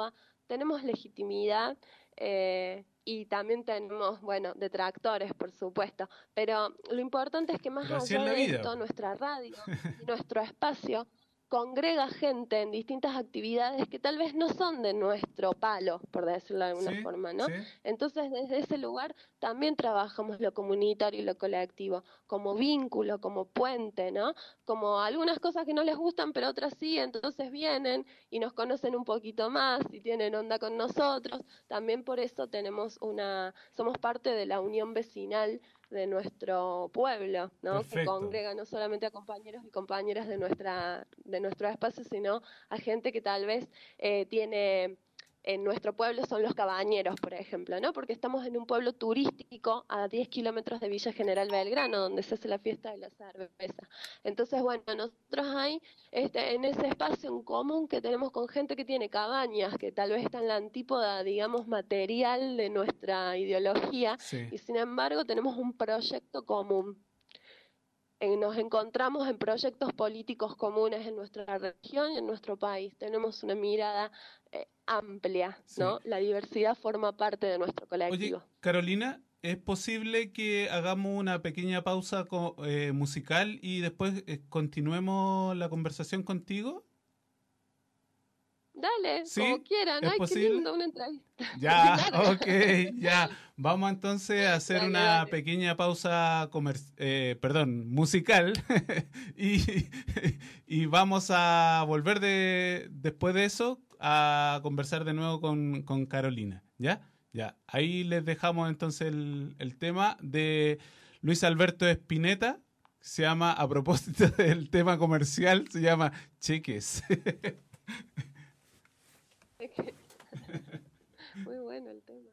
E: tenemos legitimidad eh, y también tenemos, bueno, detractores, por supuesto, pero lo importante es que más
B: Pero así
E: allá
B: es la
E: de
B: vida.
E: esto, nuestra radio y nuestro espacio congrega gente en distintas actividades que tal vez no son de nuestro palo, por decirlo de alguna
B: Sí,
E: forma, ¿no?
B: sí.
E: Entonces, desde ese lugar también trabajamos lo comunitario y lo colectivo, como vínculo, como puente, ¿no? Como algunas cosas que no les gustan, pero otras sí, entonces vienen y nos conocen un poquito más y tienen onda con nosotros. También por eso tenemos una, somos parte de la unión vecinal de nuestro pueblo, ¿no? Que
B: Perfecto.
E: congrega no solamente a compañeros y compañeras de nuestra de nuestro espacio, sino a gente que tal vez eh, tiene en nuestro pueblo, son los cabañeros, por ejemplo, ¿no? Porque estamos en un pueblo turístico a diez kilómetros de Villa General Belgrano, donde se hace la fiesta de la cerveza. Entonces, bueno, nosotros hay este, en ese espacio en común que tenemos con gente que tiene cabañas, que tal vez está en la antípoda, digamos, material de nuestra ideología,
B: Sí.
E: y sin embargo tenemos un proyecto común. Eh, nos encontramos en proyectos políticos comunes en nuestra región y en nuestro país. Tenemos una mirada eh, amplia, ¿no?
B: Sí.
E: La diversidad forma parte de nuestro
B: Oye,
E: colectivo.
B: Carolina, ¿es posible que hagamos una pequeña pausa co- eh, musical y después eh, continuemos la conversación contigo?
E: Dale,
B: ¿Sí?
E: como quieran.
B: ¿Es
E: Ay,
B: posible?
E: qué lindo, una entrevista.
B: Ya,
E: Claro.
B: ok, ya. Vamos entonces a hacer
E: Dale,
B: una
E: dale.
B: pequeña pausa comer eh, perdón, musical y, y vamos a volver de, después de eso a conversar de nuevo con, con Carolina, ¿ya? Ya, ahí les dejamos entonces el, el tema de Luis Alberto Spinetta, se llama, a propósito del tema comercial, se llama Cheques.
E: Muy bueno el tema.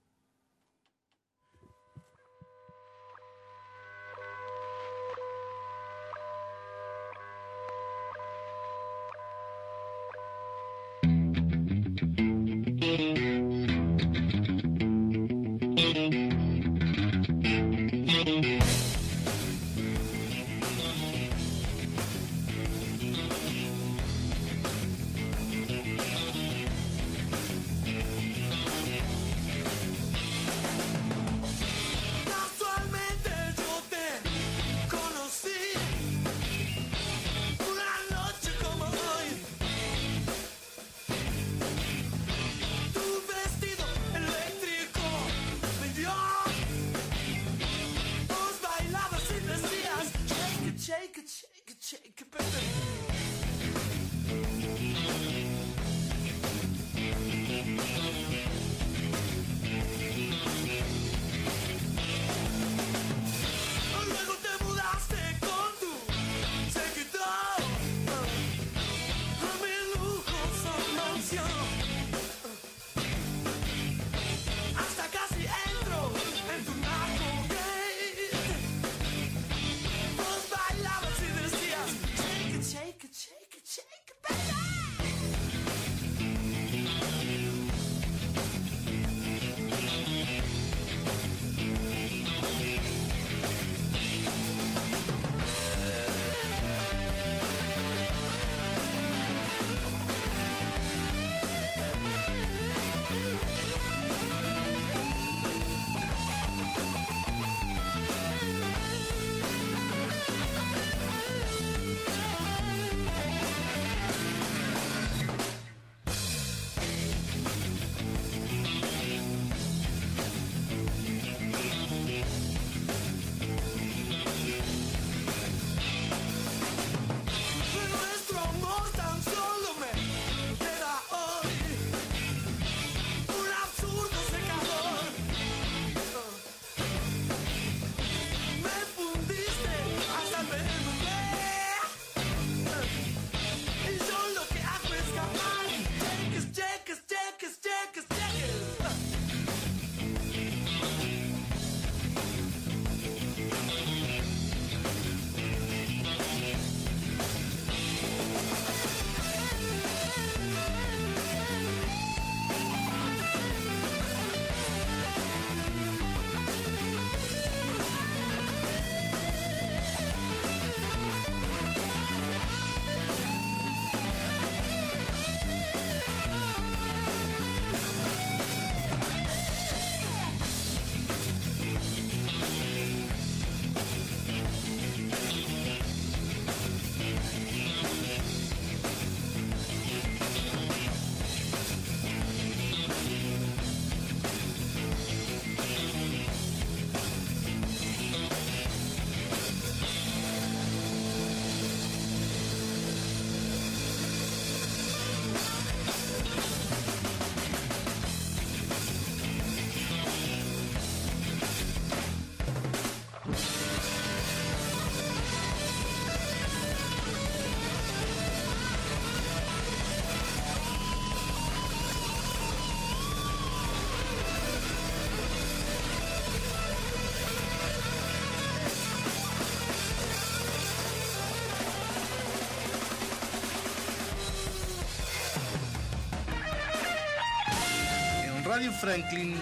A: Radio Franklin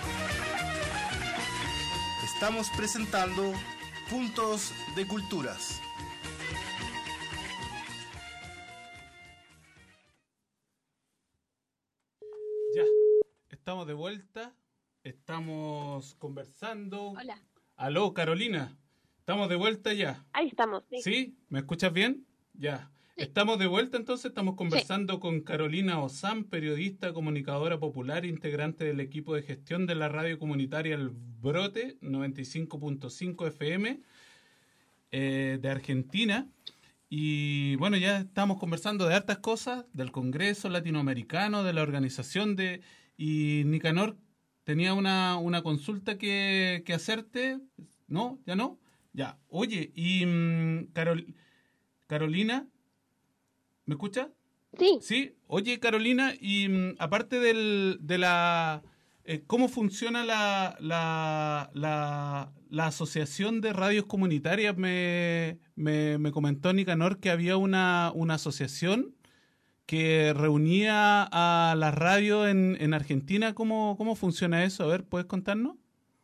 A: estamos presentando Puntos de Culturas.
B: Ya, estamos de vuelta, estamos conversando.
E: Hola.
B: Aló, Carolina, estamos de vuelta ya.
E: Ahí estamos, sí.
B: ¿Sí? ¿Me escuchas bien? Ya. Sí. Estamos de vuelta entonces, estamos conversando sí. con Carolina Ozán, periodista, comunicadora popular, integrante del equipo de gestión de la radio comunitaria El Brote, noventa y cinco punto cinco F M, eh, de Argentina. Y bueno, ya estamos conversando de hartas cosas, del Congreso Latinoamericano, de la organización de... Y Nicanor tenía una, una consulta que, que hacerte, ¿no? ¿Ya no? Ya. Oye, y um, Carol, Carolina, ¿me escuchas?
E: Sí.
B: Sí. Oye, Carolina, y um, aparte del, de la... Eh, ¿Cómo funciona la, la, la, la asociación de radios comunitarias? Me, me, me comentó Nicanor que había una, una asociación que reunía a las radios en, en Argentina. ¿Cómo, ¿Cómo funciona eso? A ver, ¿puedes contarnos?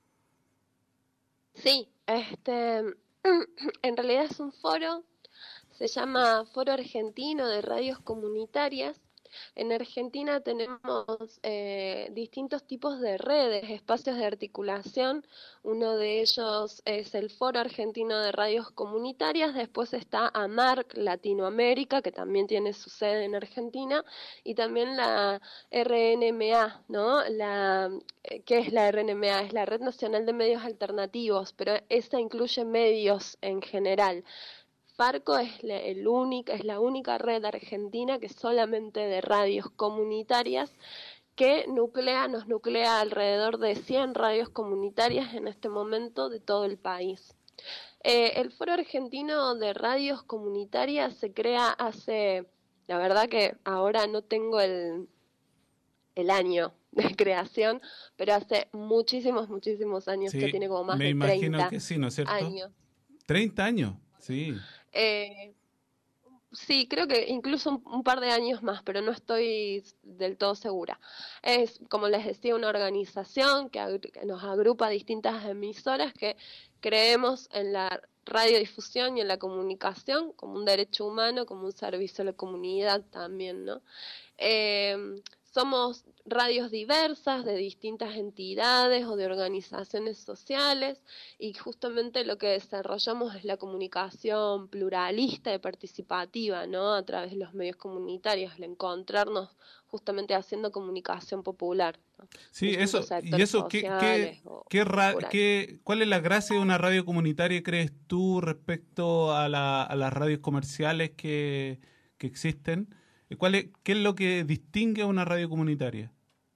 E: Sí, este, en realidad es un foro, se llama Foro Argentino de Radios Comunitarias. En Argentina tenemos eh, distintos tipos de redes, espacios de articulación. Uno de ellos es el Foro Argentino de Radios Comunitarias. Después está AMARC Latinoamérica, que también tiene su sede en Argentina, y también la R N M A, ¿no? La, ¿qué es la R N M A? Es la Red Nacional de Medios Alternativos, pero esta incluye medios en general. Farco es la, el única, es la única red argentina que es solamente de radios comunitarias, que nuclea, nos nuclea alrededor de cien radios comunitarias en este momento de todo el país. Eh, el Foro Argentino de Radios Comunitarias se crea hace, la verdad que ahora no tengo el, el año de creación, pero hace muchísimos, muchísimos años, sí, que tiene como más
B: me
E: de
B: imagino
E: treinta
B: que sí, ¿no es cierto?
E: años.
B: treinta años, sí.
E: Eh, sí, creo que incluso un, un par de años más, pero no estoy del todo segura. Es, como les decía, una organización que, ag- que nos agrupa distintas emisoras que creemos en la radiodifusión y en la comunicación como un derecho humano, como un servicio a la comunidad también, ¿no? Eh, somos radios diversas de distintas entidades o de organizaciones sociales, y justamente lo que desarrollamos es la comunicación pluralista y participativa, ¿no? A través de los medios comunitarios, el encontrarnos justamente haciendo comunicación popular, ¿no?
B: Sí, eso, y eso, ¿qué, qué, qué ra- qué, ¿cuál es la gracia de una radio comunitaria, crees tú, respecto a, la, a las radios comerciales que, que existen? ¿Cuál es, ¿Qué es lo que distingue a una radio comunitaria?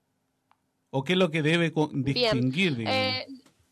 B: ¿O qué es lo que debe co- distinguir?
E: Bien. Eh,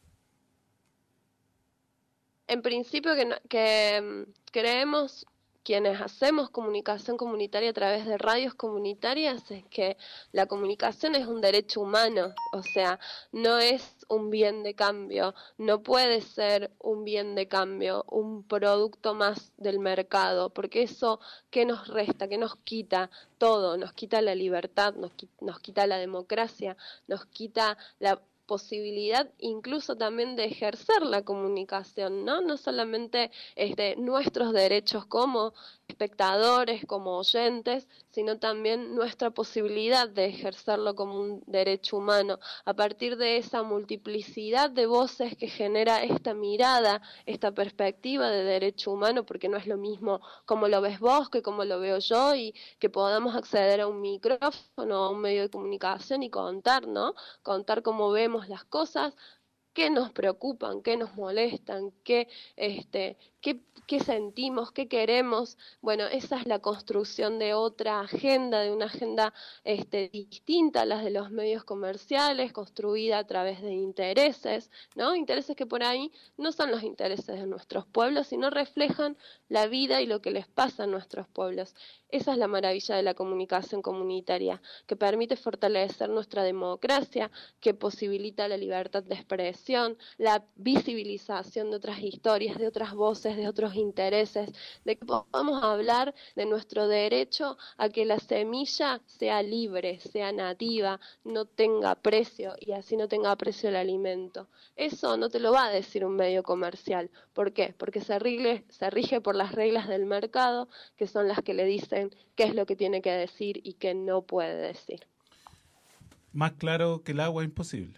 E: en principio que, no, que um, creemos, quienes hacemos comunicación comunitaria a través de radios comunitarias, es que la comunicación es un derecho humano, o sea, no es un bien de cambio, no puede ser un bien de cambio, un producto más del mercado, porque eso, ¿qué nos resta? ¿Qué nos quita? Todo, nos quita la libertad, nos, nos quita la democracia, nos quita la posibilidad incluso también de ejercer la comunicación, ¿no? No solamente este, nuestros derechos como espectadores, como oyentes, sino también nuestra posibilidad de ejercerlo como un derecho humano, a partir de esa multiplicidad de voces que genera esta mirada, esta perspectiva de derecho humano, porque no es lo mismo como lo ves vos que como lo veo yo, y que podamos acceder a un micrófono, a un medio de comunicación y contar, ¿no? Contar cómo vemos las cosas, qué nos preocupan, qué nos molestan, qué, este, qué, qué sentimos, qué queremos. Bueno, esa es la construcción de otra agenda, de una agenda este, distinta a las de los medios comerciales, construida a través de intereses, ¿no? Intereses que por ahí no son los intereses de nuestros pueblos, sino reflejan la vida y lo que les pasa a nuestros pueblos. Esa es la maravilla de la comunicación comunitaria, que permite fortalecer nuestra democracia, que posibilita la libertad de expresión, la visibilización de otras historias, de otras voces, países, de otros intereses, de que podamos hablar de nuestro derecho a que la semilla sea libre, sea nativa, no tenga precio y así no tenga precio el alimento. Eso no te lo va a decir un medio comercial. ¿Por qué? Porque se rige, se rige por las reglas del mercado, que son las que le dicen qué es lo que tiene que decir y qué no puede decir.
B: Más claro que el agua, imposible.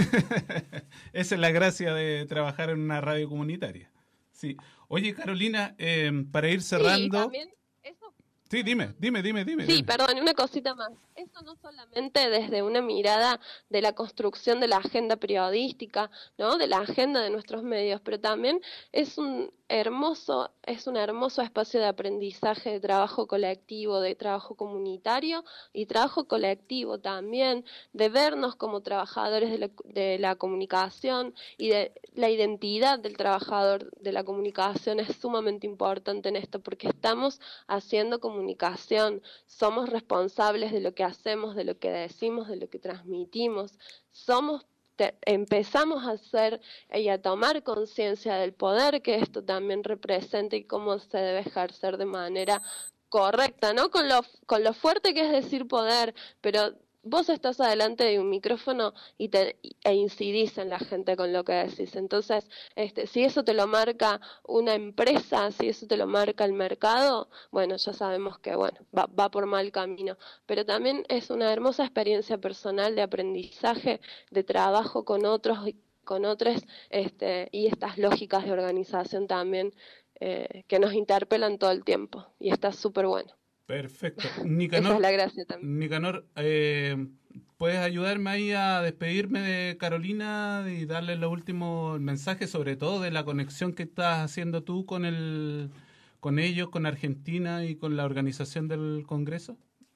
B: Esa es la gracia de trabajar en una radio comunitaria. Sí. Oye, Carolina, eh, para ir cerrando...
E: Sí, también eso...
B: sí, dime, dime, dime, dime.
E: Sí,
B: dime.
E: perdón, una cosita más. Eso no solamente desde una mirada de la construcción de la agenda periodística, ¿no? De la agenda de nuestros medios, pero también es un hermoso, es un hermoso espacio de aprendizaje, de trabajo colectivo, de trabajo comunitario y trabajo colectivo también, de vernos como trabajadores de la, de la comunicación, y de la identidad del trabajador de la comunicación es sumamente importante en esto, porque estamos haciendo comunicación, somos responsables de lo que hacemos, de lo que decimos, de lo que transmitimos, somos Te, empezamos a hacer y a tomar conciencia del poder que esto también representa y cómo se debe ejercer de manera correcta, ¿no? Con lo, con lo fuerte que es decir poder, pero vos estás adelante de un micrófono y te, e incidís en la gente con lo que decís. Entonces, este, si eso te lo marca una empresa, si eso te lo marca el mercado, bueno, ya sabemos que bueno, va, va por mal camino. Pero también es una hermosa experiencia personal de aprendizaje, de trabajo con otros, con otros, este, y estas lógicas de organización también eh, que nos interpelan todo el tiempo. Y está súper bueno.
B: Perfecto. Nicanor,
E: esa es la gracia también.
B: Nicanor, eh, ¿puedes ayudarme ahí a despedirme de Carolina y darle los últimos mensajes, sobre todo de la conexión que estás haciendo tú con el, con ellos, con Argentina y con la organización del Congreso?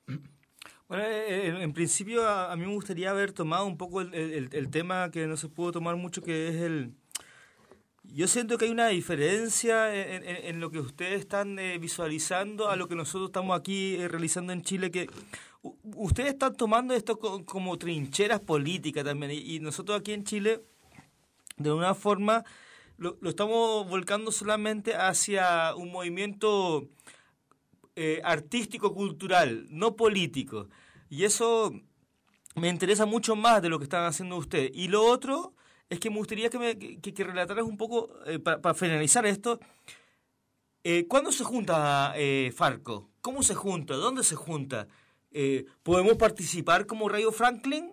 C: Bueno, eh, en principio a, a mí me gustaría haber tomado un poco el, el, el tema que no se pudo tomar mucho, que es el... Yo siento que hay una diferencia en, en, en lo que ustedes están eh, visualizando a lo que nosotros estamos aquí eh, realizando en Chile, que u- ustedes están tomando esto co- como trincheras políticas también, y, y nosotros aquí en Chile, de una forma, lo, lo estamos volcando solamente hacia un movimiento eh, artístico-cultural, no político. Y eso me interesa mucho más de lo que están haciendo ustedes. Y lo otro... es que me gustaría que, me, que, que relataras un poco, eh, para, para finalizar esto, eh, ¿cuándo se junta eh, Farco? ¿Cómo se junta? ¿Dónde se junta? Eh, ¿Podemos participar como Radio Franklin?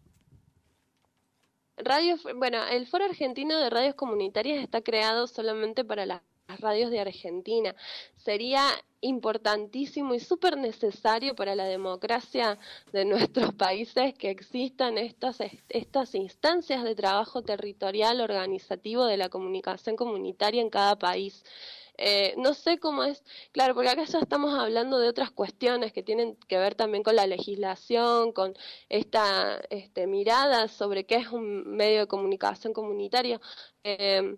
E: Radio, bueno, el Foro Argentino de Radios Comunitarias está creado solamente para las radios de Argentina. Sería importantísimo y súper necesario para la democracia de nuestros países que existan estas, estas instancias de trabajo territorial organizativo de la comunicación comunitaria en cada país. Eh, no sé cómo es, claro, porque acá ya estamos hablando de otras cuestiones que tienen que ver también con la legislación, con esta este, mirada sobre qué es un medio de comunicación comunitario, eh,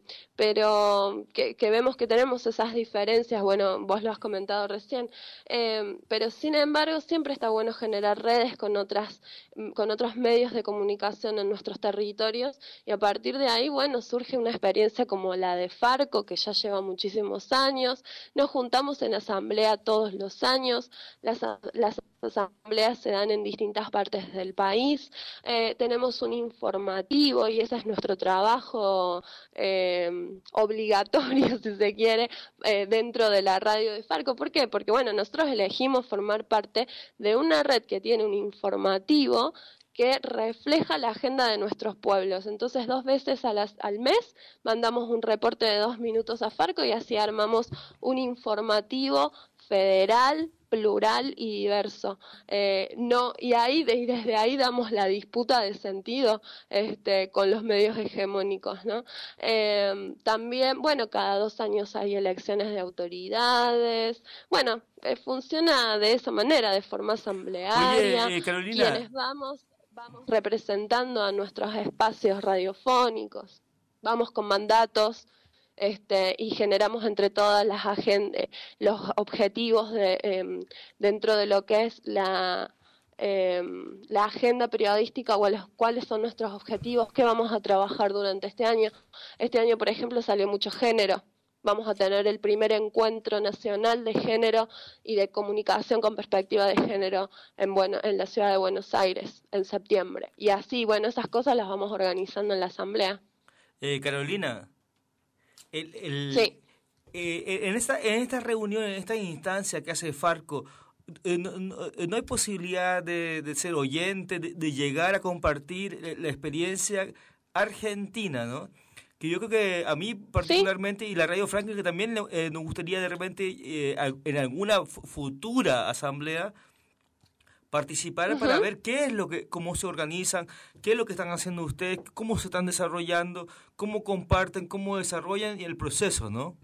E: pero que, que vemos que tenemos esas diferencias, bueno, vos lo has comentado recién, eh, pero sin embargo siempre está bueno generar redes con otras, con otros medios de comunicación en nuestros territorios, y a partir de ahí, bueno, surge una experiencia como la de Farco, que ya lleva muchísimos años. Nos juntamos en asamblea todos los años, las, las asambleas se dan en distintas partes del país, eh, tenemos un informativo y ese es nuestro trabajo eh, obligatorio, si se quiere, eh, dentro de la radio de Farco. ¿Por qué? Porque bueno, nosotros elegimos formar parte de una red que tiene un informativo que refleja la agenda de nuestros pueblos. Entonces, dos veces a las, al mes mandamos un reporte de dos minutos a Farco y así armamos un informativo federal, plural y diverso. Eh, no, y ahí y desde ahí damos la disputa de sentido este, con los medios hegemónicos, ¿no? Eh, también, bueno, cada dos años hay elecciones de autoridades. Bueno, eh, funciona de esa manera, de forma asamblearia.
C: Oye, eh, Carolina.
E: Quienes vamos... Vamos representando a nuestros espacios radiofónicos, vamos con mandatos este, y generamos entre todas las agendas, los objetivos de, eh, dentro de lo que es la, eh, la agenda periodística, o los, cuáles son nuestros objetivos, qué vamos a trabajar durante este año. Este año, por ejemplo, salió mucho género. vamos a tener el primer encuentro nacional de género y de comunicación con perspectiva de género en, bueno, en la ciudad de Buenos Aires en septiembre. Y así, bueno, esas cosas las vamos organizando en la asamblea.
C: Eh, Carolina, el, el,
E: sí.
C: eh, en, esta, en esta reunión, en esta instancia que hace Farco, eh, no, no, no hay posibilidad de, de ser oyente, de, de llegar a compartir la experiencia argentina, ¿no? Que yo creo que a mí particularmente, ¿sí? Y la Radio Franklin, que también eh, nos gustaría de repente eh, en alguna f- futura asamblea participar uh-huh. para ver qué es lo que, cómo se organizan, qué es lo que están haciendo ustedes, cómo se están desarrollando, cómo comparten, cómo desarrollan el proceso, ¿no?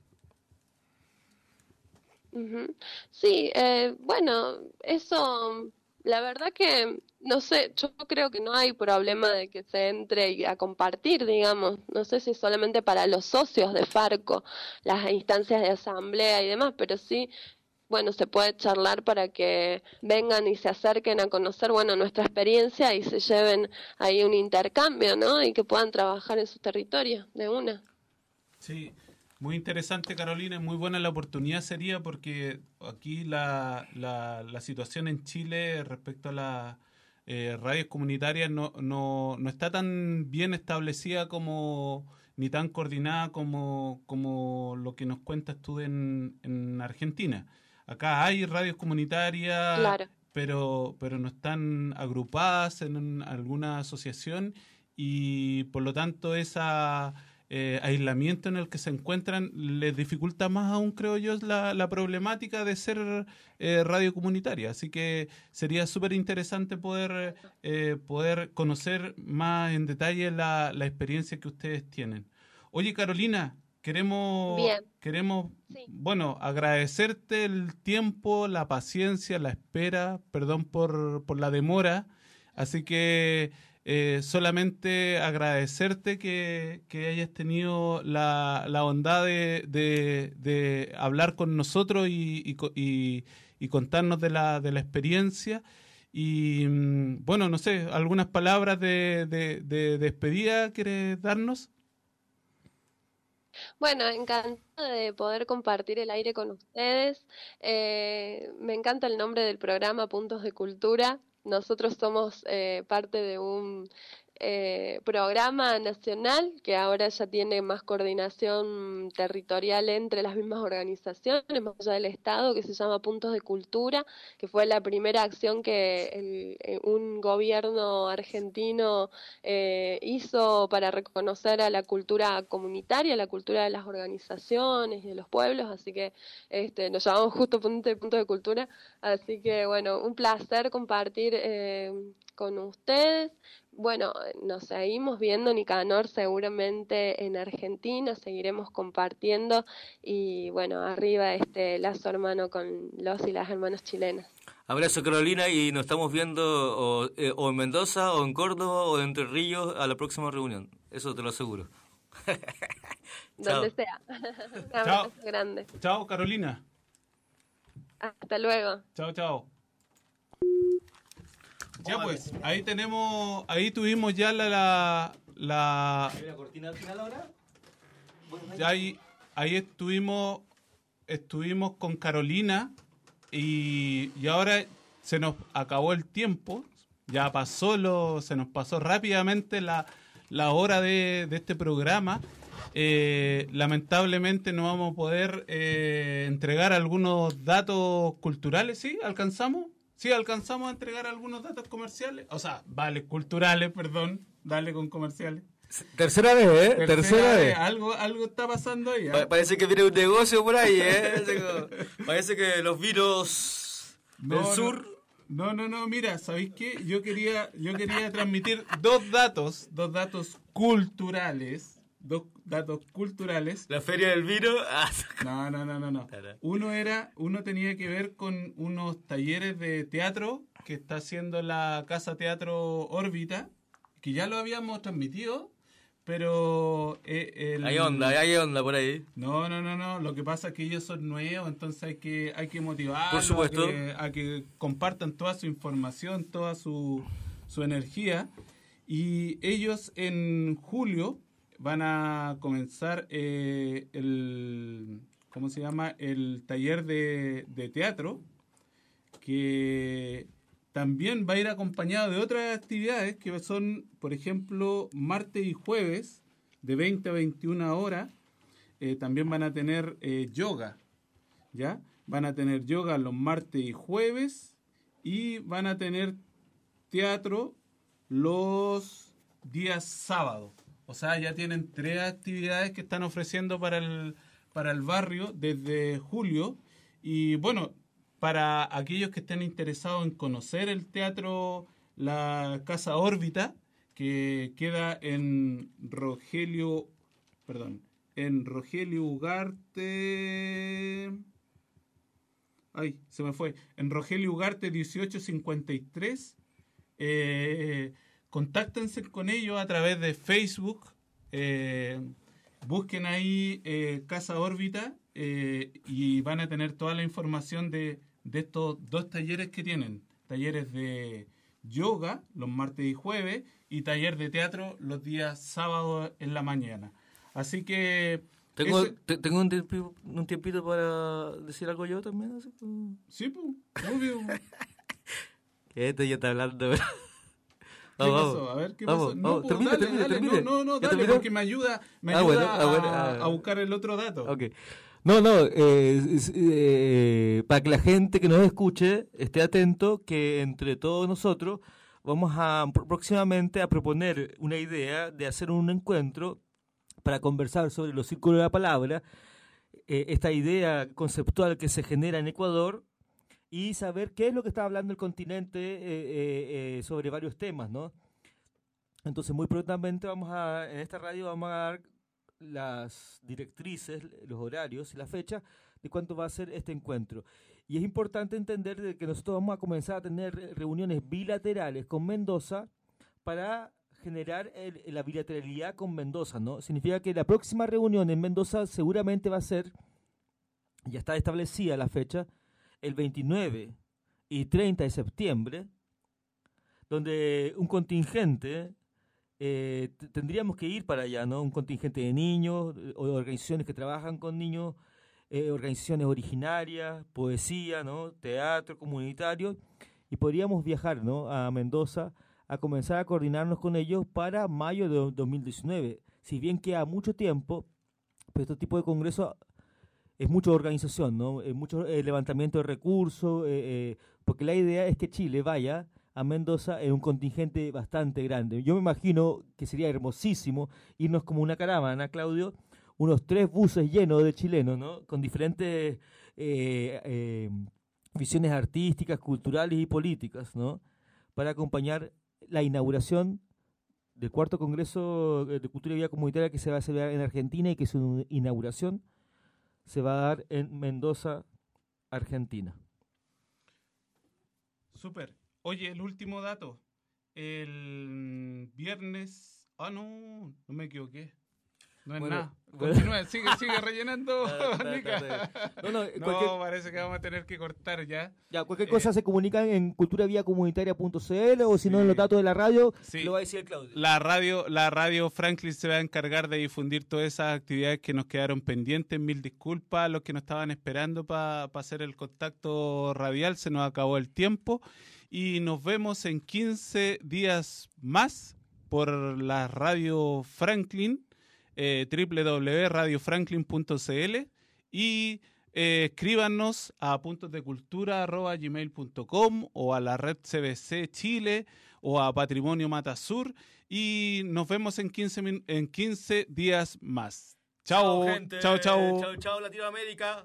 E: Uh-huh. Sí, eh, bueno, eso, la verdad que no sé, yo creo que no hay problema de que se entre a compartir, digamos, no sé si solamente para los socios de Farco, las instancias de asamblea y demás, pero sí, bueno, se puede charlar para que vengan y se acerquen a conocer, bueno, nuestra experiencia y se lleven ahí un intercambio, ¿no? Y que puedan trabajar en su territorio de una.
B: Sí, muy interesante, Carolina, muy buena la oportunidad sería porque aquí la, la, la situación en Chile respecto a la Eh, radios comunitarias no, no, no está tan bien establecida como ni tan coordinada como, como lo que nos cuentas tú en, en Argentina. Acá hay radios comunitarias,
E: claro.
B: pero, pero no están agrupadas en alguna asociación y por lo tanto esa eh, aislamiento en el que se encuentran les dificulta más aún, creo yo, la, la problemática de ser eh, radio comunitaria. Así que sería súper interesante poder, eh, poder conocer más en detalle la, la experiencia que ustedes tienen. Oye, Carolina, queremos,
E: Bien.
B: queremos
E: sí.
B: bueno, agradecerte el tiempo, la paciencia, la espera, perdón por, por la demora. Así que Eh, solamente agradecerte que, que hayas tenido la, la bondad de, de, de hablar con nosotros y, y, y, y contarnos de la, de la experiencia. Y bueno, no sé, ¿algunas palabras de, de, de despedida quieres darnos?
E: Bueno, encantada de poder compartir el aire con ustedes. Eh, me encanta el nombre del programa, Puntos de Cultura. Nosotros somos eh, parte de un eh, programa nacional que ahora ya tiene más coordinación territorial entre las mismas organizaciones, más allá del Estado, que se llama Puntos de Cultura, que fue la primera acción que el, un gobierno argentino eh, hizo para reconocer a la cultura comunitaria, la cultura de las organizaciones y de los pueblos, así que este, nos llamamos justo Punto de, Punto de Cultura, así que bueno, un placer compartir eh, con ustedes. Bueno, nos seguimos viendo, Nicanor, seguramente en Argentina, seguiremos compartiendo y bueno, arriba este lazo hermano con los y las hermanas chilenas.
C: Abrazo, Carolina, y nos estamos viendo o, eh, o en Mendoza, o en Córdoba, o en Entre Ríos a la próxima reunión, eso te lo aseguro.
E: Donde sea. Un abrazo chao. Grande.
B: Chao, Carolina.
E: Hasta luego.
B: Chao, chao. Ya pues, ahí tenemos, ahí tuvimos ya la la, la
C: ¿Hay una cortina al final ahora?
B: Ya ahí, ahí estuvimos, estuvimos con Carolina y, y ahora se nos acabó el tiempo, ya pasó lo, se nos pasó rápidamente la, la hora de, de este programa. Eh, lamentablemente no vamos a poder eh, entregar algunos datos culturales, ¿sí? ¿Alcanzamos? Sí, alcanzamos a entregar algunos datos comerciales, o sea, vale, culturales, perdón, dale con comerciales.
C: Tercera vez, ¿eh?
B: Tercera,
C: Tercera vez.
B: Algo, algo está pasando ahí. ¿eh?
C: Pa- parece que viene un negocio por ahí, ¿eh? Parece que los vinos
B: no,
C: del
B: no,
C: sur...
B: No, no, no, mira, ¿sabéis qué? Yo quería, yo quería transmitir dos datos, dos datos culturales, dos datos culturales.
C: La feria del vino... Ah,
B: no, no, no, no, no. Uno era, uno tenía que ver con unos talleres de teatro que está haciendo la Casa Teatro Órbita, que ya lo habíamos transmitido, pero... Eh, el...
C: Hay onda, hay onda por ahí.
B: No, no, no, no. Lo que pasa es que ellos son nuevos, entonces hay que hay que motivarlos.
C: Por supuesto.
B: A que, a que compartan toda su información, toda su, su energía. Y ellos en julio van a comenzar eh, el, ¿cómo se llama? El taller de, de teatro, que también va a ir acompañado de otras actividades que son, por ejemplo, martes y jueves, de veinte a veintiuna horas. Eh, también van a tener eh, yoga, ¿ya? Van a tener yoga los martes y jueves, y van a tener teatro los días sábados. O sea, ya tienen tres actividades que están ofreciendo para el, para el barrio desde julio. Y bueno, para aquellos que estén interesados en conocer el teatro, la Casa Órbita, que queda en Rogelio, perdón, en Rogelio Ugarte, ay, se me fue, en Rogelio Ugarte dieciocho cincuenta y tres, eh, contáctense con ellos a través de Facebook, eh, busquen ahí eh, Casa Órbita eh, y van a tener toda la información de, de estos dos talleres que tienen, talleres de yoga los martes y jueves y taller de teatro los días sábados en la mañana. Así que
C: tengo
B: ese...
C: te, tengo un tiempito, un tiempito para decir algo yo también, así como...
B: Sí, pues, obvio.
C: ¿Qué esto ya está hablando?
B: ¿Qué
C: vamos,
B: pasó? A ver, ¿qué
C: vamos,
B: pasó? No,
C: vamos,
B: pues,
C: termine,
B: dale,
C: termine,
B: dale.
C: termine.
B: No, no, no,
C: ¿Ya
B: dale,
C: terminó?
B: porque me ayuda, me
C: Ah,
B: ayuda
C: bueno, ah, bueno,
B: a,
C: ah.
B: a buscar el otro dato.
C: Ok. No, no, eh, es, eh, para que la gente que nos escuche esté atento que entre todos nosotros vamos a próximamente a proponer una idea de hacer un encuentro para conversar sobre los círculos de la palabra, eh, esta idea conceptual que se genera en Ecuador y saber qué es lo que está hablando el continente eh, eh, eh, sobre varios temas, ¿no? Entonces muy prontamente vamos a, en esta radio vamos a dar las directrices, los horarios y la fecha de cuánto va a ser este encuentro. Y es importante entender de que nosotros vamos a comenzar a tener reuniones bilaterales con Mendoza para generar el, la bilateralidad con Mendoza, ¿no? Significa que la próxima reunión en Mendoza seguramente va a ser, ya está establecida la fecha, el veintinueve y treinta de septiembre, donde un contingente... Eh, t- tendríamos que ir para allá, ¿no? Un contingente de niños, o de organizaciones que trabajan con niños, eh, organizaciones originarias, poesía, ¿no? Teatro comunitario, y podríamos viajar, ¿no? A Mendoza a comenzar a coordinarnos con ellos para mayo de dos mil diecinueve. Si bien queda mucho tiempo, pero este tipo de congreso es mucha organización, ¿no? Es mucho eh, levantamiento de recursos, eh, eh, porque la idea es que Chile vaya a Mendoza en un contingente bastante grande. Yo me imagino que sería hermosísimo irnos como una caravana, Claudio, unos tres buses llenos de chilenos, ¿no? Con diferentes eh, eh, visiones artísticas, culturales y políticas, ¿no? Para acompañar la inauguración del cuarto Congreso de Cultura y Vida Comunitaria que se va a celebrar en Argentina y que su inauguración se va a dar en Mendoza, Argentina.
B: Súper. Oye, el último dato. El viernes... Ah, no, no me equivoqué. No es
C: Bueno,
B: nada.
C: bueno.
B: Continúa, sigue, sigue rellenando,
C: Ta, ta, ta,
B: Nica.
C: ta. No, no,
B: No,
C: cualquier-
B: parece que vamos a tener que cortar ya.
C: Ya, cualquier
B: Eh,
C: cosa se comunican en culturaviacomunitaria punto c l o si no
B: sí.
C: en los datos de la radio,
B: Sí.
C: lo va a decir el Claudio.
B: La radio, la radio Franklin se va a encargar de difundir todas esas actividades que nos quedaron pendientes. Mil disculpas a los que nos estaban esperando para pa hacer el contacto radial. Se nos acabó el tiempo. Y nos vemos en quince días más por la radio Franklin, eh, doble u doble u doble u punto radio franklin punto c l, y eh, escríbanos a puntosdecultura arroba gmail punto com o a la red C B C Chile o a Patrimonio Matasur, y nos vemos en quince, min- en quince días más. Chao,
C: gente.
B: chao, chao.
C: Chao, chao, Latinoamérica.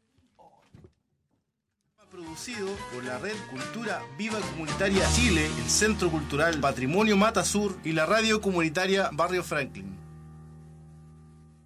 A: Producido por la Red Cultura Viva Comunitaria Chile, el Centro Cultural Patrimonio Matasur y la Radio Comunitaria Barrio Franklin.